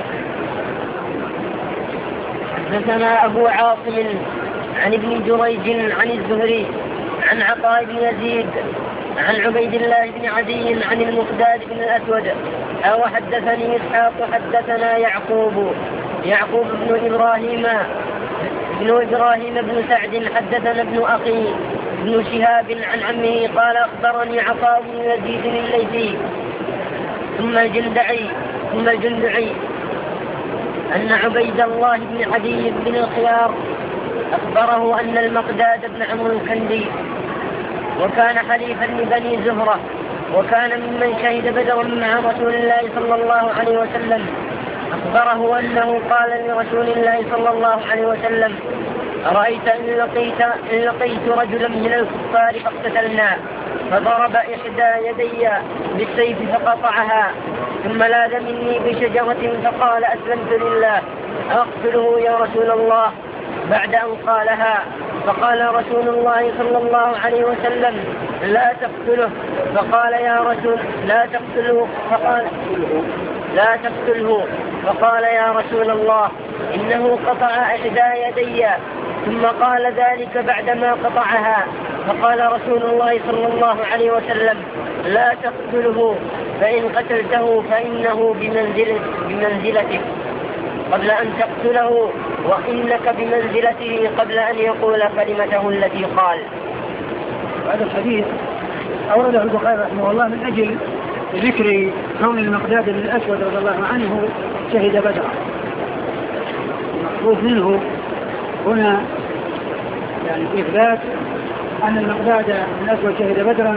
حدثنا أبو عاصم عن ابن جريج عن الزهري عن عطاء بن يزيد عن عبيد الله بن عدي عن المقداد بن الأسود أو حدثني إسحاق حدثنا يعقوب يعقوب بن إبراهيم بن إبراهيم بن سعد حدثنا ابن أخي ابن شهاب عن عمه قال أخبرني عطاء بن يزيد الليثي ثم الجندعي ثم الجندعي أن عبيد الله بن عدي بن الخيار أخبره أن المقداد بن عمرو الكندي وكان حليفا لبني زهرة وكان ممن شهد بدرا مع رسول الله صلى الله عليه وسلم، أخبره أنه قال لرسول الله صلى الله عليه وسلم أرأيت إن لقيت, إن لقيت رجلا من الكفار فاقتتلنا فضرب إحدى يدي بالسيف فقطعها ثم لاذ مني بشجرة فقال أسلمت لله أقتله يا رسول الله بعد أن قالها. فقال رسول الله صلى الله عليه وسلم لا تقتله. فقال يا رسول لا تقتله فقال لا تقتله فقال يا رسول الله إنه قطع إحدى يدي ثم قال ذلك بعدما قطعها. فقال رسول الله صلى الله عليه وسلم لا تقتله فإن قتلته فإنه بمنزلة بمنزلتك قبل أن تقتله وإنك بمنزلته قبل أن يقول كلمته التي قال. هذا الحديث أورده البخاري رحمه الله من أجل ذكر كون المقداد بن الأسود رضي الله عنه شهد بدرا. المقصود منه هنا يعني إثبات أن المقداد بن الأسود شهد بدرا،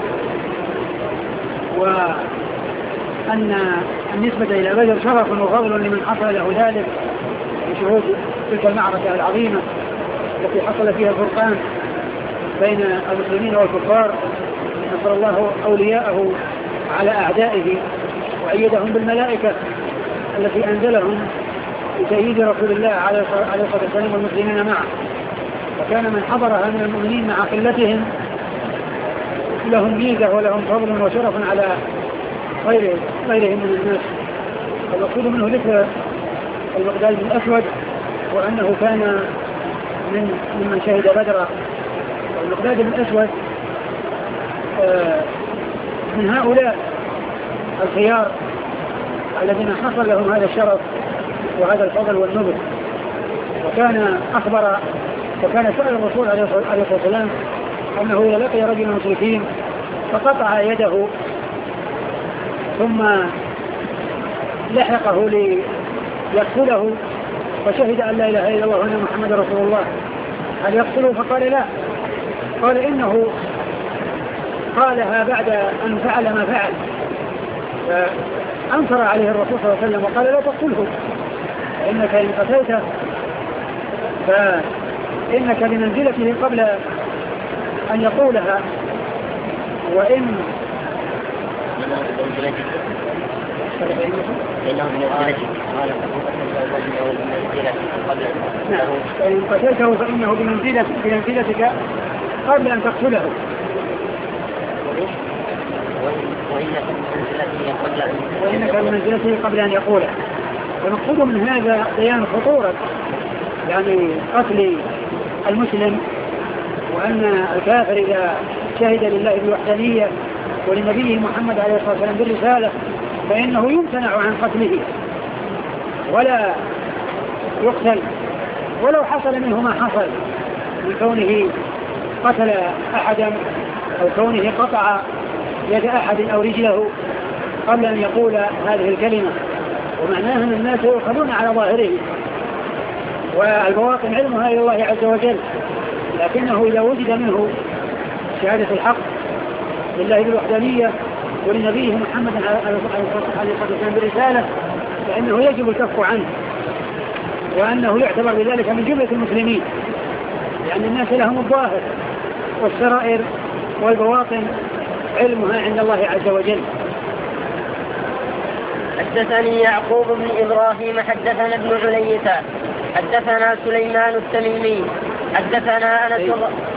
وأن النسبة إلى بدر شرف وفضل لمن حصل له ذلك بشهود تلك المعركة العظيمة التي حصل فيها الفرقان بين المسلمين والكفار. نصر الله أولياءه على أعدائه وأيدهم بالملائكة التي أنزلهم لتأييد رسول الله عليه الصلاة والسلام والمسلمين معه، وكان من حضرها من المؤمنين مع قلتهم لهم ميزة ولهم فضل وشرف على غيرهم غيرهم من الناس. المقصود منه ذكر المقداد بن الأسود وأنه كان من ممن شهد بدرا. المقداد بن الأسود من هؤلاء الخيار الذين حصل لهم هذا الشرف وهذا الفضل والنبل، وكان أخبر وكان سأل الرسول عليه الصلاة والسلام أنه إذا لقي رجل المشركين فقطع يده ثم لحقه ليقتله فشهد أن لا إله إلا الله وأن محمد رسول الله هل يقتله؟ فقال لا، قال إنه قالها بعد أن فعل ما فعل، فأنكر عليه الرسول صلى الله عليه وسلم وقال لا تقتله فإنك إن قتلته فإنك بمنزلته قبل أن يقولها، وإن فإن قتلته فإنه بمنزلتك قبل أن تقتله وإنك بمنزلته قبل أن يقولها. فمقصود من هذا بيان خطورة يعني قتل المسلم، وأن الكافر إذا شهد لله بالوحدانية ولنبيه محمد عليه الصلاة والسلام بالرسالة فإنه يمتنع عن قتله ولا يقتل ولو حصل منه ما حصل من كونه قتل أحدا أو كونه قطع يد أحد أو رجله قبل أن يقول هذه الكلمة. ومعناها أن الناس يؤخذون على ظاهره والبواطن علمها إلى الله عز وجل، لكنه إذا وجد منه شهادة الحق لله بالوحدانية ولنبيه محمد عليه الصلاة والسلام بالرسالة فإنه يجب الكف عنه، وأنه يعتبر بذلك من جملة المسلمين، لأن الناس لهم الظاهر والسرائر والبواطن علمها عند الله عز وجل. حدثني يعقوب بن إبراهيم حدثنا ابن علية حدثنا سليمان التميمي حدثنا أنس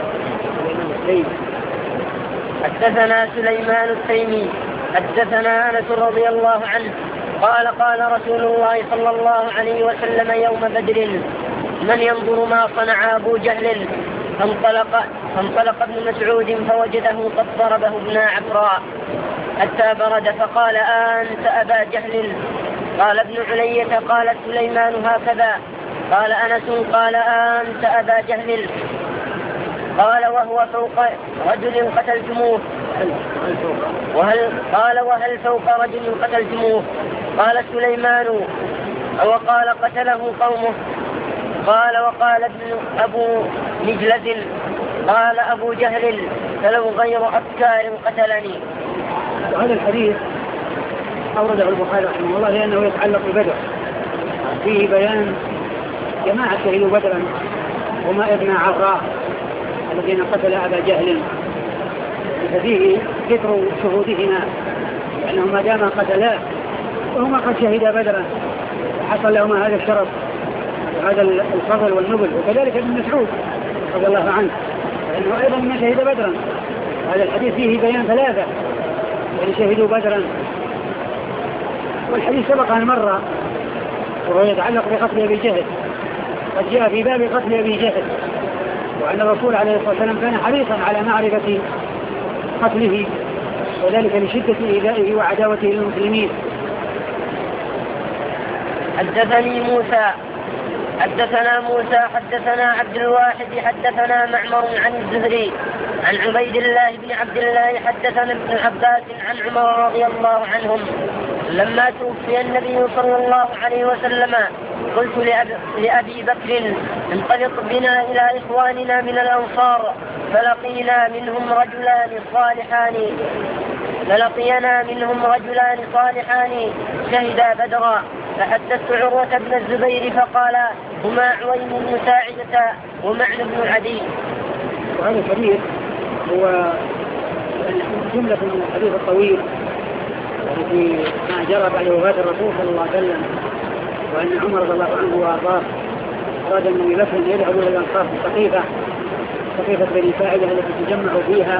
حدثنا سليمان التيمي حدثنا أنس رضي الله عنه قال قال رسول الله صلى الله عليه وسلم يوم بدر من ينظر ما صنع أبو جهل؟ فانطلق, فانطلق ابن مسعود فوجده قد ضربه ابن عفراء حتى برد فقال أنت أبا جهل؟ قال ابن علية قال سليمان هكذا. قال أنس قال أنت أبا جهل؟ قال وهو فوق رجل قتلتموه وهل قال وهل فوق رجل قتلتموه؟ قال سليمان وقال قتله قومه. قال وقال ابن أبو مجلد قال أبو جهل فلو غير أفكار قتلني. وهذا الحديث أورده البخاري رحمه الله لأنه يتعلق ببدر، فيه بيان جماعة شهدوا بدرا هما ابن عفراء الذين قتل أبا جهل، ففيه ذكر شهودهما لأنه ما دام قتلاه وهما قد شهدا بدرا حصل لهما هذا الشرف وهذا الفضل والنبل. وكذلك ابن مسعود رضي الله عنه لأنه أيضا ما شهد بدرا. هذا الحديث فيه بيان ثلاثة يعني شهدوا بدرا. والحديث سبق أن مر وهو يتعلق بقتل أبي جهل، قد جاء في باب قتل أبي جهل وأن الرسول عليه الصلاة والسلام كان حريصا على معرفة قتله وذلك لشدة إيذائه وعداوته للمسلمين. حدثني موسى حدثنا موسى حدثنا عبد الواحد حدثنا معمر عن الزهري عن عبيد الله بن عبد الله حدثنا ابن عباس عن عمر رضي الله عنهم لما توفي النبي صلى الله عليه وسلم قلت لأبي بكر انطلق بنا إلى إخواننا من الأنصار فلقينا منهم رجلان صالحان فلقينا منهم رجلان صالحان شهدا بدرا فحدثت عروة بن الزبير فقال هما عوين بن ساعدة ومعن بن عدي. وهذا الحديث هو جملة من الحديث الطويل التي ما جرى بعد وفاة الرسول صلى الله عليه وسلم وأن عمر رضي الله عنه وأرضاه أراد أن أبي بكر أن يذهبوا إلى الأنصار في سقيفة سقيفة بني ساعدة التي تجمعوا فيها.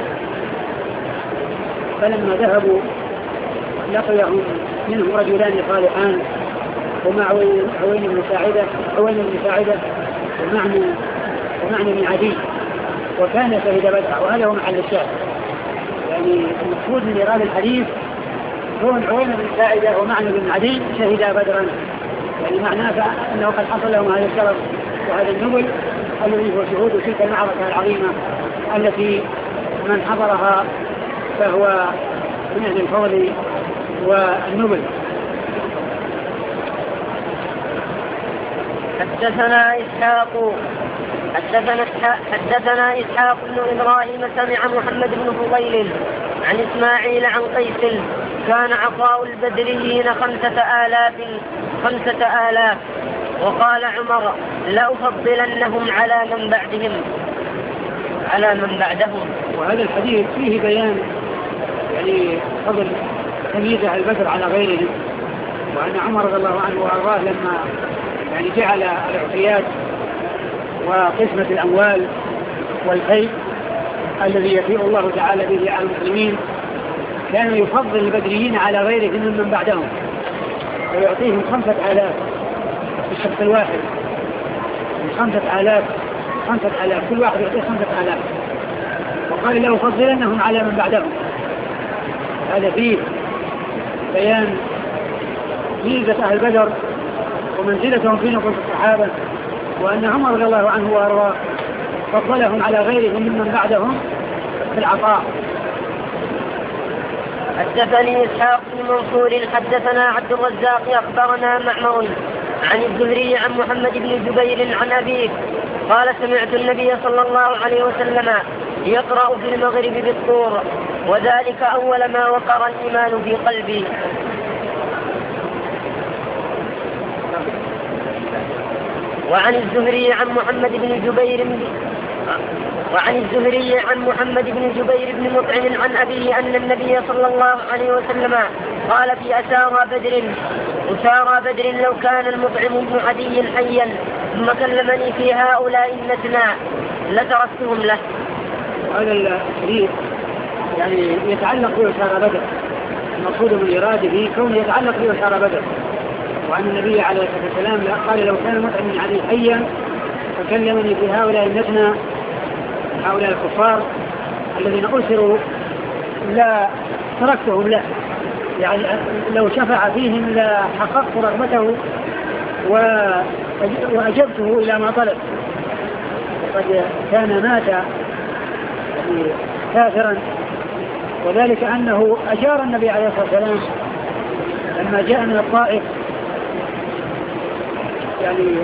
فلما ذهبوا لقيهم منهم رجلان صالحان هما عوين بن ساعدة عوين بن ساعدة ومعنى ومعنى بن عدي وكان شهد بدرا. وهذا هو محل الشاهد يعني المقصود من إيراد الحديث كون عوين بن ساعدة ومعنى بن عدي شهد بدرا يعني معناه أنه قد حصل لهم هذا الشرف وهذا النبل الذي هو شهود تلك المعركة العظيمة التي من حضرها فهو من أهل الفضل والنبل. حدثنا إسحاق حدثنا حدثنا إسحاق بن إبراهيم سمع محمد بن فضيل عن إسماعيل عن قيس كان عطاء البدريين خمسة آلاف خمسة آلاف وقال عمر لأفضلنهم على من بعدهم على من بعدهم. وهذا الحديث فيه بيان يعني فضل تمييز أهل بدر على غيرهم وأن عمر رضي الله عنه وأرضاه لما يعني جعل الاعطيات وقسمة الأموال والخير الذي يفيء الله تعالى به على المسلمين كان يفضل البدريين على غيرهم من بعدهم ويعطيهم خمسة آلاف في الشخص الواحد خمسة آلاف خمسة آلاف كل واحد يعطيه خمسة آلاف وقال له فضلنهم على من بعدهم. هذا فيه بيان ميزة أهل بدر ومنزلتهم في نفوس الصحابة وأن عمر رضي الله عنه وأرضاه فضلهم على غيرهم ممن بعدهم في العطاء. حدثني إسحاق بن منصور حدثنا عبد الرزاق أخبرنا معمر عن الزهري عن محمد بن جبير عن أبيه قال سمعت النبي صلى الله عليه وسلم يقرأ في المغرب بالطور وذلك أول ما وقر الإيمان في قلبي. وعن الزهري عن محمد بن جبير وعن الزهري عن محمد بن جبير بن مطعم عن أبيه أن النبي صلى الله عليه وسلم قال في أسارى بدر أسارى بدر لو كان المطعم بن عدي حيا ثم كلمني في هؤلاء النتنا لتركتهم له. هذا الحديث يعني يتعلق بأسارى بدر المقصود من إراده كونه يتعلق بأسارى بدر وأن النبي عليه الصلاة والسلام قال لو كان المطعم بن عدي حيا فكلمني في هؤلاء النتنا هؤلاء الكفار الذين أسروا لا تركتهم له يعني لو شفع فيهم لحققت رغبته وأجبته إلى ما طلب. وقد كان مات كافرا وذلك أنه أجار النبي عليه الصلاة والسلام لما جاء من الطائف يعني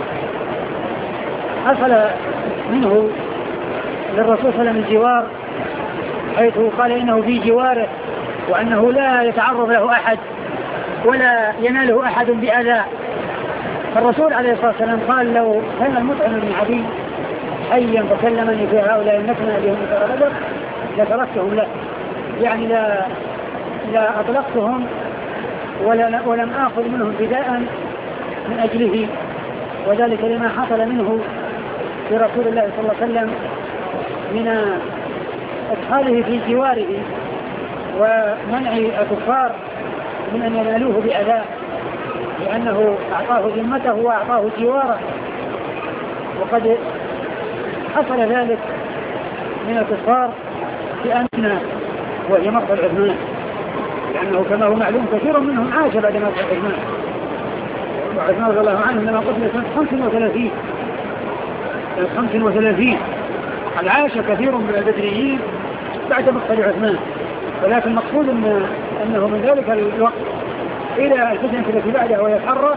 حصل منه للرسول صلى الله عليه وسلم الجوار حيث قال إنه في جواره وأنه لا يتعرض له أحد ولا يناله أحد بأذى. فالرسول عليه الصلاة والسلام قال لو كان المطعم بن عدي حيا فكلمني في هؤلاء النكنة بهم ترى بدر لتركتهم له، يعني لا, لا أطلقتهم ولا ولم آخذ منهم فداء من أجله، وذلك لما حصل منه في رسول الله صلى الله عليه وسلم من إدخاله في جواره ومنع الكفار من أن ينالوه بأذى، لأنه أعطاه ذمته وأعطاه جواره. وقد حصل ذلك من الكفار بأن وهي مقتل عثمان، لأنه كما هو معلوم كثير منهم عاش بعد مقتل عثمان، وعثمان رضي الله عنه لما قتل سنة خمس وثلاثين خمس وثلاثين قد عاش كثير من البدريين بعد مقتل عثمان، ولكن المقصود إن أنه من ذلك الوقت إلى الفتنة التي بعدها وهي الحرة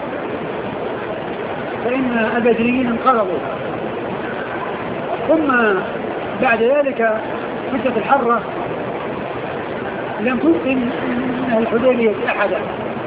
فإن البدريين انقلبوا، ثم بعد ذلك فتنة الحرة لم تمكن من الحديبية أحدا،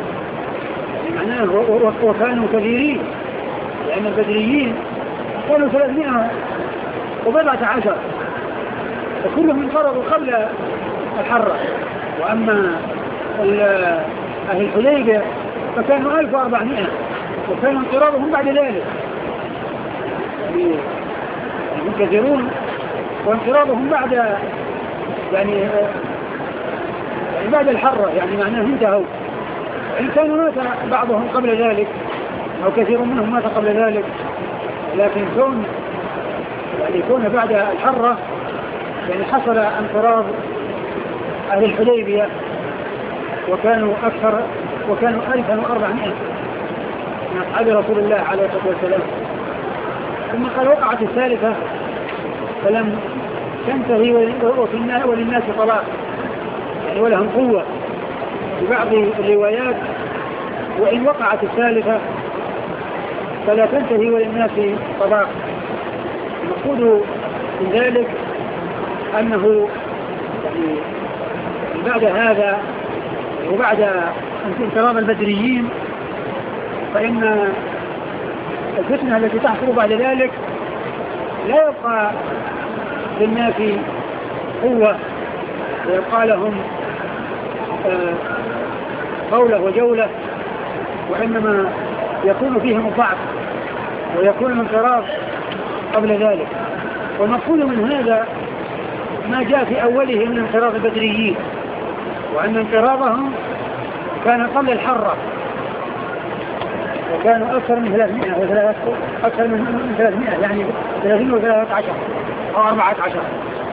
معناه وكانوا كثيرين، لأن البدريين كانوا ثلاثمائة وبضعة عشر وكلهم انقرضوا قبل الحرة، وأما أهل الحديبية فكانوا ألف وأربعمائة وكانوا انقراضهم بعد ذلك، يعني هم كثيرون وانقراضهم بعد يعني يعني بعد الحرة، يعني معناه انتهوا، إن كانوا مات بعضهم قبل ذلك أو كثير منهم مات قبل ذلك، لكن كون يعني كون بعد الحرة يعني حصل انقراض أهل الحديبية وكانوا أكثر وكانوا ألفا وأربعمائة من أصحاب رسول الله عليه الصلاة والسلام. ثم قال وقعت الثالثة فلم تنتهي وللناس طلاق، يعني ولهم قوة في بعض الروايات، وإن وقعت الثالثة فلا تنتهي وللناس طلاق. المقصود من ذلك أنه يعني بعد هذا وبعد انقراض البدريين فإن الفتنة التي تحصل بعد ذلك لا يبقى للناس قوة ويبقى لهم قولة وجولة، وإنما يكون فيهم الضعف ويكون الانقراض قبل ذلك. والمقصود من هذا ما جاء في أوله من انقراض البدريين، وأن انقراضهم كان قبل الحرة وكانوا أكثر من ثلاثمائة وثلاثة أكثر من ثلاثمائة يعني ثلاثين وثلاثة عشر أو أربعة عشر.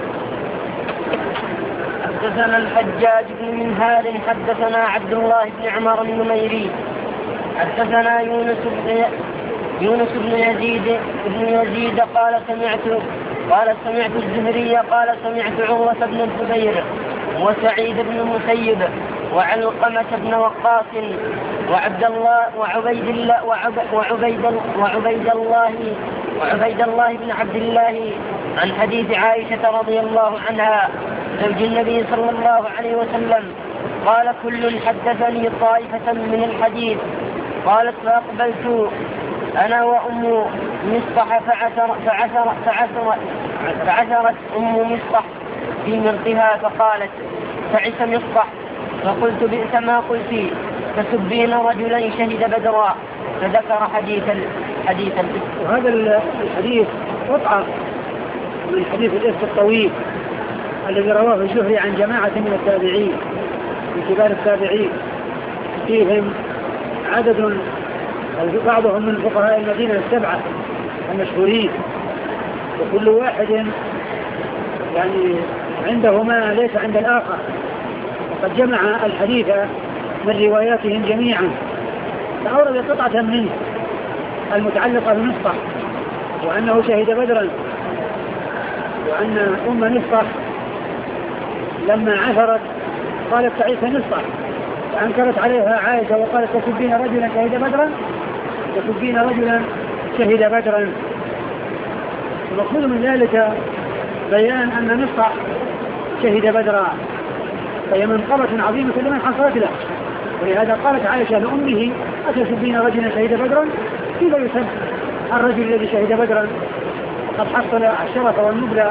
حدثنا الحجاج بن منهار حدثنا عبد الله بن عمر النميري حدثنا يونس بن يونس بن يزيد بن يزيد قال سمعت قال سمعت الزهري قال سمعت عروة بن الزبير وسعيد بن المسيب وعلقمة بن وقاص وعبد الله وعبيد الله وعبيد وعبيد الله وعبيد الله بن عبد الله عن حديث عائشة رضي الله عنها زوج النبي صلى الله عليه وسلم قال كل حدثني طائفة من الحديث. قالت فأقبلت أنا وأم مصطح فعثر فعثر فعثر فعثرت أم مصطح في مرضها فقالت تعس مصطح، فقلت بئس ما قلت تسبين رجلا شهد بدرا، فذكر حديث حديث وهذا الحديث قطعة من حديث الإفك الطويل الذي رواه الزهري عن جماعة من التابعين من كبار التابعين، فيهم عدد بعضهم من فقهاء المدينة السبعة المشهورين، وكل واحد يعني عنده ما ليس عند الآخر، وقد جمع الحديث من رواياتهم جميعا، فأورد قطعة منه المتعلقة بمصطح وأنه شهد بدرا، وأن أم مصطح لما عثرت قالت تعيس مصطح، فأنكرت عليها عائشة وقالت تسبين رجلا شهد بدرا تسبين رجلا شهد بدرا. المقصود من ذلك بيان أن مصطح شهد بدرا، فهي منقبة عظيمة لمن حصلت له، ولهذا قالت عائشة لأمه أتسبين رجلا شهد بدرا، كيف يسب الرجل الذي شهد بدرا؟ قد حصل الشرف والنبلة.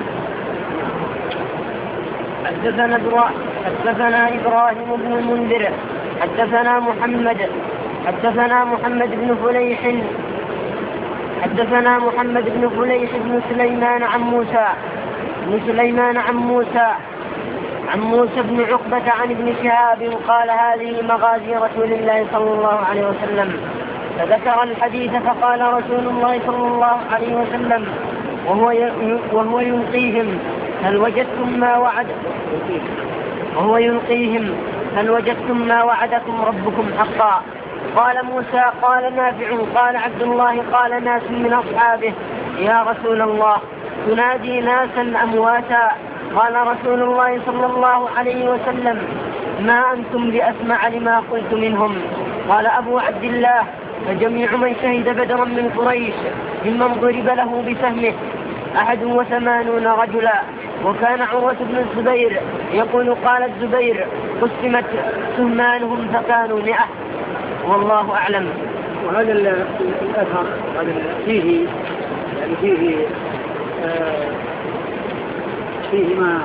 حدثنا حدثنا إبراهيم بن المنذر حدثنا محمد حدثنا محمد بن فليح حدثنا محمد بن فليح بن سليمان عن موسى بن سليمان عن موسى عن موسى بن عقبة عن ابن شهاب قال هذه مغازي رسول الله صلى الله عليه وسلم، فذكر الحديث فقال رسول الله صلى الله عليه وسلم وهو وهو يلقيهم هل وجدتم ما وعد وهو يلقيهم هل وجدتم ما وعدكم ربكم حقا؟ قال موسى قال نافع قال عبد الله قال ناس من أصحابه يا رسول الله تنادي ناسا أمواتا؟ قال رسول الله صلى الله عليه وسلم ما أنتم بأسمع لما قلت منهم. قال أبو عبد الله فجميع من شهد بدرا من قريش ممن ضرب له بسهمه أحد وثمانون رجلا. وكان عروة بن الزبير يقول قال الزبير قسمت سهمانهم فكانوا مئة والله أعلم. وهذا الأثر فيه يعني فيه آه فيه ما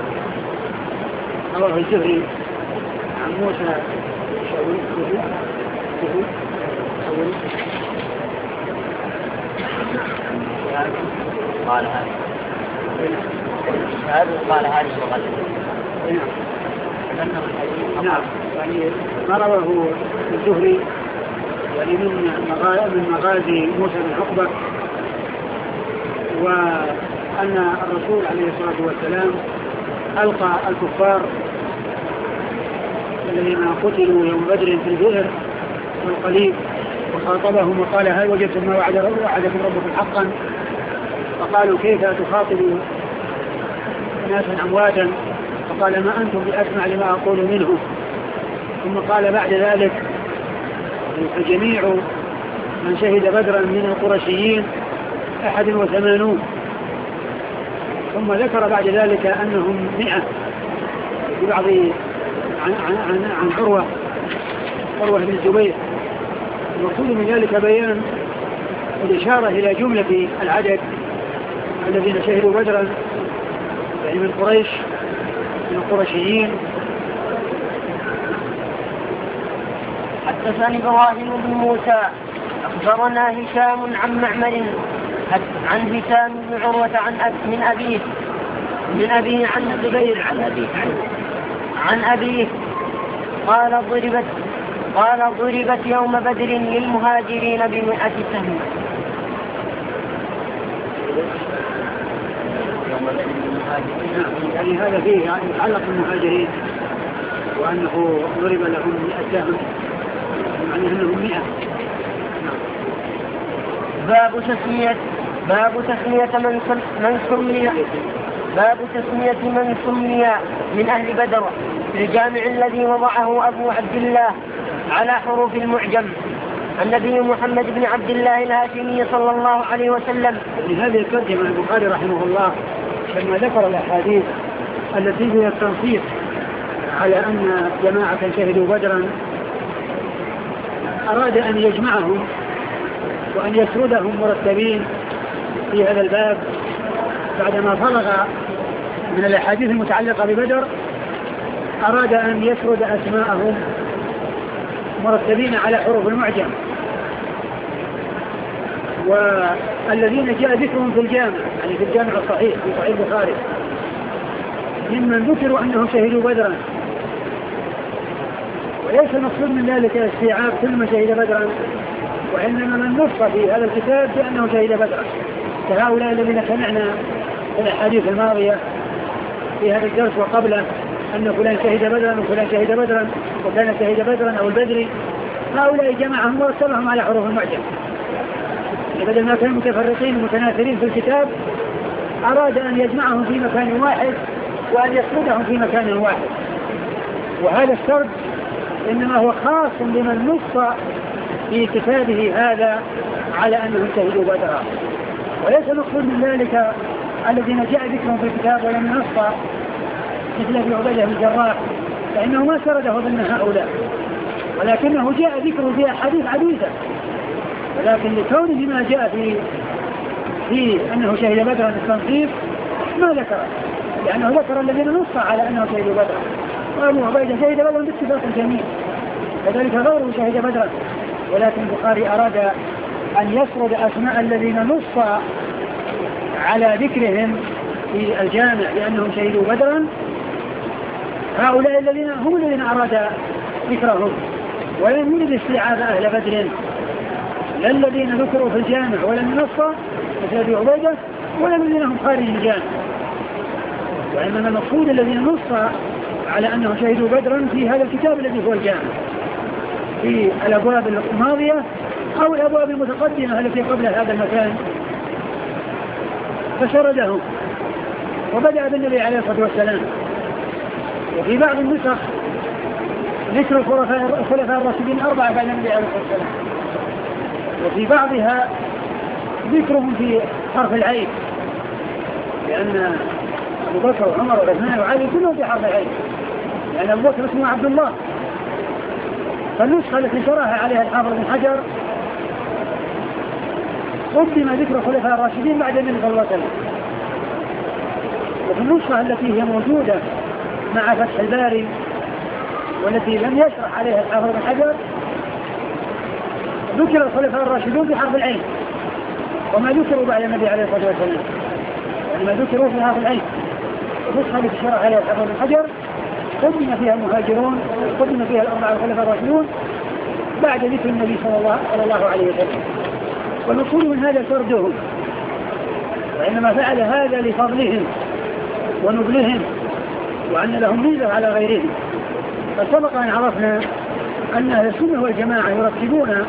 رواه الزهري عن موسى قال هذا قال هذه وغلق. نعم يعني ما رواه الزهري يعني من مغازي موسى بن عقبة، وأن الرسول عليه الصلاة والسلام ألقى الكفار الذين قتلوا يوم بدر في البئر والقليب وخاطبهم وقال هل وجدتم ما وعد وعدكم ربكم حقا؟ فقالوا كيف تخاطبوا ناسا أمواتا؟ فقال ما أنتم بأسمع لما أقول منهم. ثم قال بعد ذلك فجميع من شهد بدرا من القرشيين أحد وثمانون. ثم ذكر بعد ذلك أنهم مئة في بعض عن, عن, عن, عن عروة عروة بن الزبير. وكل من ذلك بيان الإشارة إلى جملة العدد الذين شهدوا بدرا يعني من قريش من القرشيين. حدثني إبراهيم بن موسى أخبرنا هشام عن معمر عن هشام بن عروة عن أب من أبيه من أبيه عن الزبير عن أبيه عن أبيه قال ضربت قال ضربت يوم بدر للمهاجرين بمئة سهم. يعني هذا فيه يعني يتعلق بالمهاجرين وأنه ضرب لهم مئة سهم يعني أنهم مئة. باب تسمية باب تسمية من من سمي باب تسمية من سمي من أهل بدر في الجامع الذي وضعه أبو عبد الله على حروف المعجم النبي محمد بن عبد الله الهاشمي صلى الله عليه وسلم. هذه الترجمة البخاري رحمه الله لما ذكر الأحاديث التي فيها التنصيص على أن جماعة شهدوا بدرا أراد أن يجمعهم وأن يسردهم مرتبين في هذا الباب بعدما فرغ من الأحاديث المتعلقة ببدر. أراد أن يسرد أسماءهم مرتبين على حروف المعجم، والذين جاء ذكرهم في الجامع يعني في الجامع الصحيح في صحيح البخاري ممن ذكروا أنهم شهدوا بدرا. وليس المقصود من ذلك استيعاب كل من شهد بدرا، وإنما من نص في هذا الكتاب بأنه شهد بدرا كهؤلاء الذين سمعنا في الأحاديث الماضية في هذا الدرس وقبله أن فلان شهد بدرا وفلان شهد بدرا وكان شهد بدرا أو البدري. هؤلاء جمعهم ورسلهم على حروف المعجم بدل ما كانوا متفرقين ومتناثرين في الكتاب. أراد أن يجمعهم في مكان واحد وأن يسردهم في مكان واحد. وهذا السرد إنما هو خاص بمن نص في كتابه هذا على أنهم شهدوا بدرا، وليس مقصود من ذلك الذين جاء ذكرهم في الكتاب ولم ينص مثل ابي عبيدة بن الجراح فإنه ما سرده ضمن هؤلاء، ولكنه جاء ذكره في أحاديث عديدة، ولكن لكونه ما جاء في في أنه شهد بدرا التنصيف ما ذكر، لأنه ذكر الذين نص على أنه شهد بدرا، وأبو عبيدة شهد بدرا باتفاق الجميع، كذلك غيره شهد بدرا. ولكن البخاري أراد أن يسرد أسماء الذين نص على ذكرهم في الجامع لأنهم شهدوا بدرا. هؤلاء الذين هم الذين أراد ذكرهم، ولم يرد استيعاب أهل بدر، لا الذين ذكروا في الجامع ولم ينص مثل أبي عبيدة، ولا الذين هم خارج الجامع، وإنما المقصود الذين نص على أنهم شهدوا بدرا في هذا الكتاب الذي هو الجامع في الأبواب الماضية أو الأبواب المتقدمة التي قبل هذا المكان، فسردهم وبدأ بالنبي عليه الصلاة والسلام. وفي بعض النسخ ذكر الخلفاء الراشدين أربعة بعد النبي عليه الصلاة والسلام، وفي بعضها ذكرهم في حرف العين، لأن أبو بكر وعمر وعثمان وعلي كلهم في حرف العين، لأن أبو بكر اسمه عبد الله. فالنسخة التي شرها عليها الحافظ بن حجر قدم ذكر الخلفاء الراشدين بعد النبي صلى الله عليه وسلم، وفي النسخة التي هي موجودة مع فتح الباري والتي لم يشرح عليها الحافظ بن حجر ذكر الخلفاء الراشدون في حرف العين، وما ذكروا بعد النبي عليه الصلاة والسلام يعني ما ذكروا في حرف العين. النسخة التي شرح عليها الحافظ بن حجر قدم فيها المهاجرون، قدم فيها الأربعة الخلفاء الراشدون بعد ذكر النبي صلى الله, صلى الله عليه وسلم. والمقصود من هذا سردهم، وإنما فعل هذا لفضلهم ونبلهم وأن لهم ميزة على غيرهم. فسبق أن عرفنا أن أهل السنة والجماعة يرتبون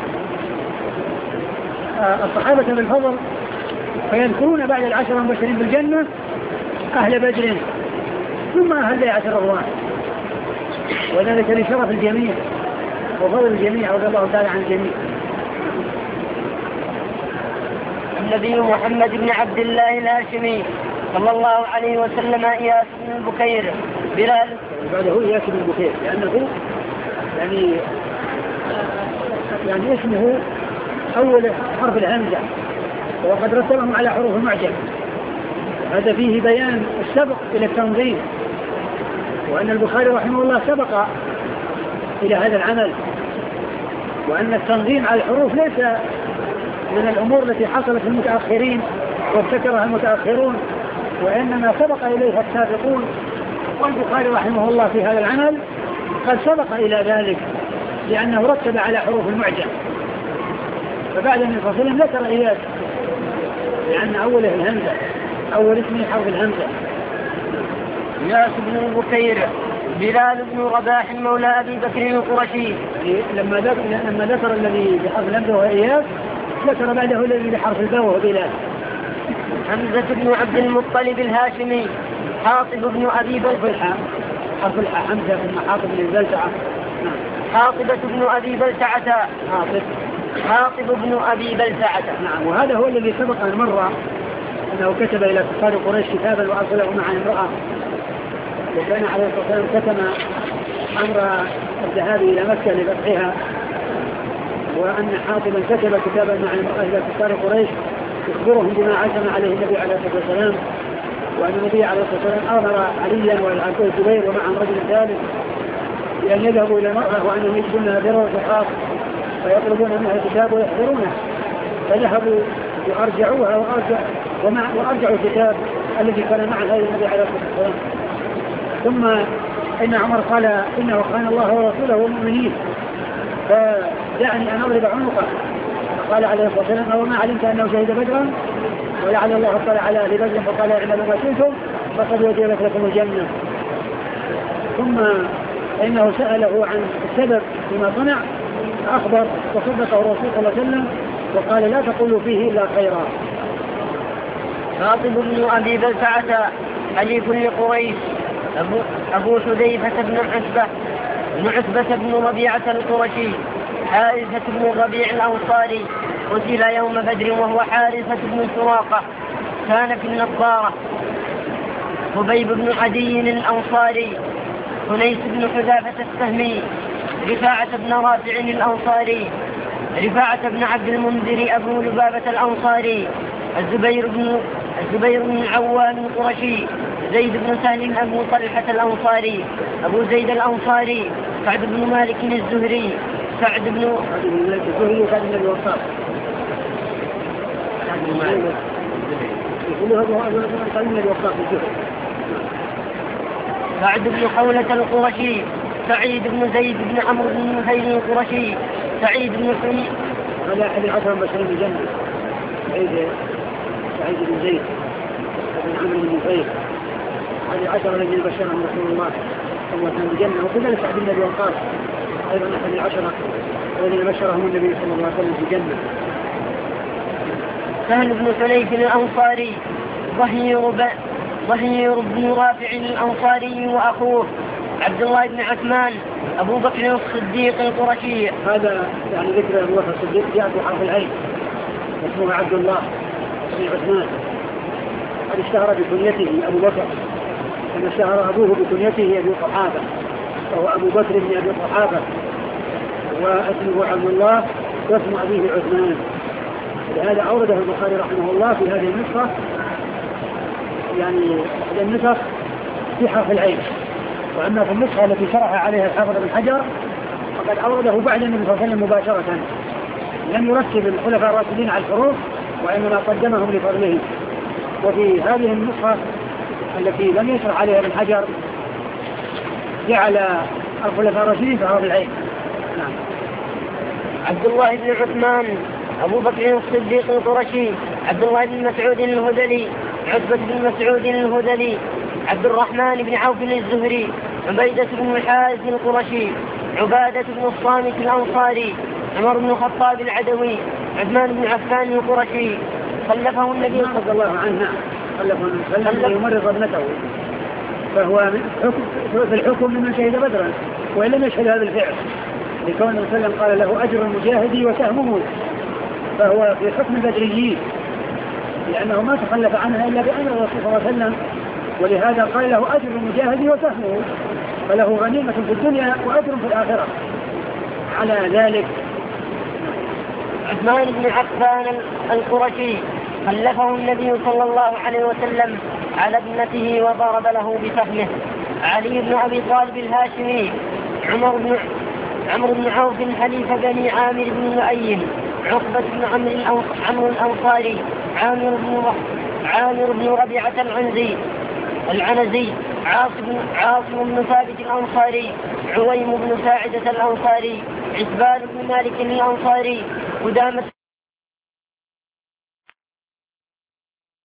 الصحابة بالفضل، فيذكرون بعد العشر المبشرين بالجنة أهل بدر ثم أهل بيعة الرضوان، وذلك لشرف الجميع وفضل الجميع رضي الله تعالى عن الجميع. النبي محمد بن عبد الله الهاشمي صلى الله عليه وسلم إياس بن بكير بلال بعده إياس بن بكير، لأنه يعني يعني اسمه أول حرف الهمزة، وقد رتبهم على حروف المعجم. هذا فيه بيان السبق إلى التنظيم، وأن البخاري رحمه الله سبق إلى هذا العمل، وأن التنظيم على الحروف ليس من الأمور التي حصلت المتأخرين وابتكرها المتأخرون، وإنما سبق إليها السابقون. والبخاري رحمه الله في هذا العمل قد سبق إلى ذلك لأنه رتب على حروف المعجم. فبعد أن الفصل ذكر إياس لأن أوله الهمزة، أول اسمه حرف الهمزة. إياس بن بكير بلال بن رباح مولى أبي بكر القرشي. لما ذكر لما ذكر الذي بحرف الهمزة وهو إياس ذكر بعده الذي بحرف الباء وهو بلال. حمزة بن عبد المطلب الهاشمي حاطب بن أبي بلتعة. حرف الحاء حمزة بن حاطب بن بلتعة. حاطبة بن أبي بلتعة. حاطب حاطب بن أبي بلتعة. نعم. وهذا هو الذي سبق أن مر أنه كتب إلى كفار قريش كتابا وأرسله مع امرأة، وكان عليه الصلاة والسلام كتم أمر الذهاب إلى مكة لفتحها، وأن حاطبا كتب كتابا مع امرأة إلى كفار قريش يخبرهم بما عزم عليه النبي عليه الصلاة والسلام، وأن النبي عليه الصلاة والسلام أمر عليا والعبد الزبير ومعهم رجل ثالث بأن يذهبوا إلى المرأة وأنهم يجدون لها بر وسحاق فيطلبون منها الكتاب ويحضرونه، فذهبوا وأرجعوها وأرجع ومع وأرجعوا الكتاب الذي كان مع هذا النبي عليه الصلاة والسلام. ثم إن عمر قال إنه خان الله ورسوله والمؤمنين فدعني أن أضرب عنقه، قال عليه الصلاة والسلام وما علمت أنه شهد بدرا ولعل الله اطلع على أهل بدر فقال اعملوا ما شئتم فقد وجبت لكم الجنة. ثم إنه سأله عن السبب فيما صنع فأخبر وصدقه الرسول صلى الله عليه وسلم وقال لا تقولوا فيه إلا خيرا. حاطب بن أبي بلتعة حليف لقريش أبو, أبو حذيفة بن عتبة بن عتبة بن ربيعة القرشي حارثة بن الربيع الأنصاري قتل يوم بدر وهو حارثة بن سراقة كان في النصارى. خبيب بن عدي الأنصاري هنيس بن حذافة السهمي رفاعة بن رافع الأنصاري رفاعة بن عبد المنذر أبو لبابة الأنصاري الزبير بن الزبير بن العوام القرشي، زيد بن سالم أبو طلحة الأنصاري أبو زيد الأنصاري، سعد بن مالك الزهري، سعد بن الزهري وسعد بن الوقاص، سعد بن مالك سعد بن خولة القرشي، سعيد بن زيد بن عمرو بن نفيل القرشي، سعيد بن حميد. هذا أحد العشرة المبشرين بالجنة، سعيد سعيد بن زيد بن عمرو بن نفيل، هذه العشرة الذين بشرهم رسول الله صلى الله عليه وسلم بالجنة. وكذلك سعد بن أبي وقاص أيضا أحد العشرة الذين بشرهم النبي صلى الله عليه وسلم بالجنة. سهل بن حنيف الأنصاري، ظهير ظهير بن رافع الأنصاري وأخوه عبد الله بن عثمان أبو بكر الصديق القرشي. هذا يعني ذكر أبو بكر الصديق جاء بحرف العين، اسمه عبد الله بن عثمان، قد اشتهر بكنيته أبو بكر كما اشتهر أبوه بكنيته أبي قحافة، وهو أبو بكر بن أبي قحافة، واسمه عبد الله واسم أبيه عثمان. لهذا أورده البخاري رحمه الله في هذه النسخة، يعني هذه النسخ في حرف العين. وأما في النسخة التي شرح عليها الحافظ بن حجر فقد أورده بعد النبي صلى الله عليه وسلم مباشرة، لم يرتب الخلفاء الراشدين على الحروف وإنما قدمهم لفضلهم. وفي هذه النسخة التي لم يشرح عليها ابن حجر جعل الخلفاء الراشدين في حرف العين. نعم. عبد الله بن عثمان أبو بكر الصديق القرشي، عبد الله بن مسعود الهذلي، عتبة بن مسعود الهذلي، عبد الرحمن بن عوف الزهري، عبيدة بن الحارث القرشي، عبادة بن الصامت الأنصاري، عمر بن الخطاب العدوي، عثمان بن عفان القرشي. خلفه النبي صلى الله عليه وسلم، خلفه يمرض ابنته، فهو في الحكم ممن شهد بدرا وإن لم يشهد هذا الفعل، لكون النبي صلى الله عليه وسلم قال له أجر المجاهد وسهمه، فهو في حكم البدريين لأنه ما تخلف عنها إلا بأمر الرسول صلى الله عليه وسلم، ولهذا قال له أجر المجاهد وسهمه، فله غنيمة في الدنيا وأجر في الآخرة على ذلك. عثمان بن عفان القرشي خلفه النبي صلى الله عليه وسلم على ابنته وضرب له بسهمه. علي بن أبي طالب الهاشمي، عمر بن عمرو بن عوف حليف بني عامر بن لؤي، عقبة بن عمرو الأنصاري، عامر بن عامر بن ربيعة العنزي العنزي، عاصم عاصم بن ثابت الأنصاري، عويم بن ساعدة الأنصاري، عتبان بن مالك الأنصاري، قدامة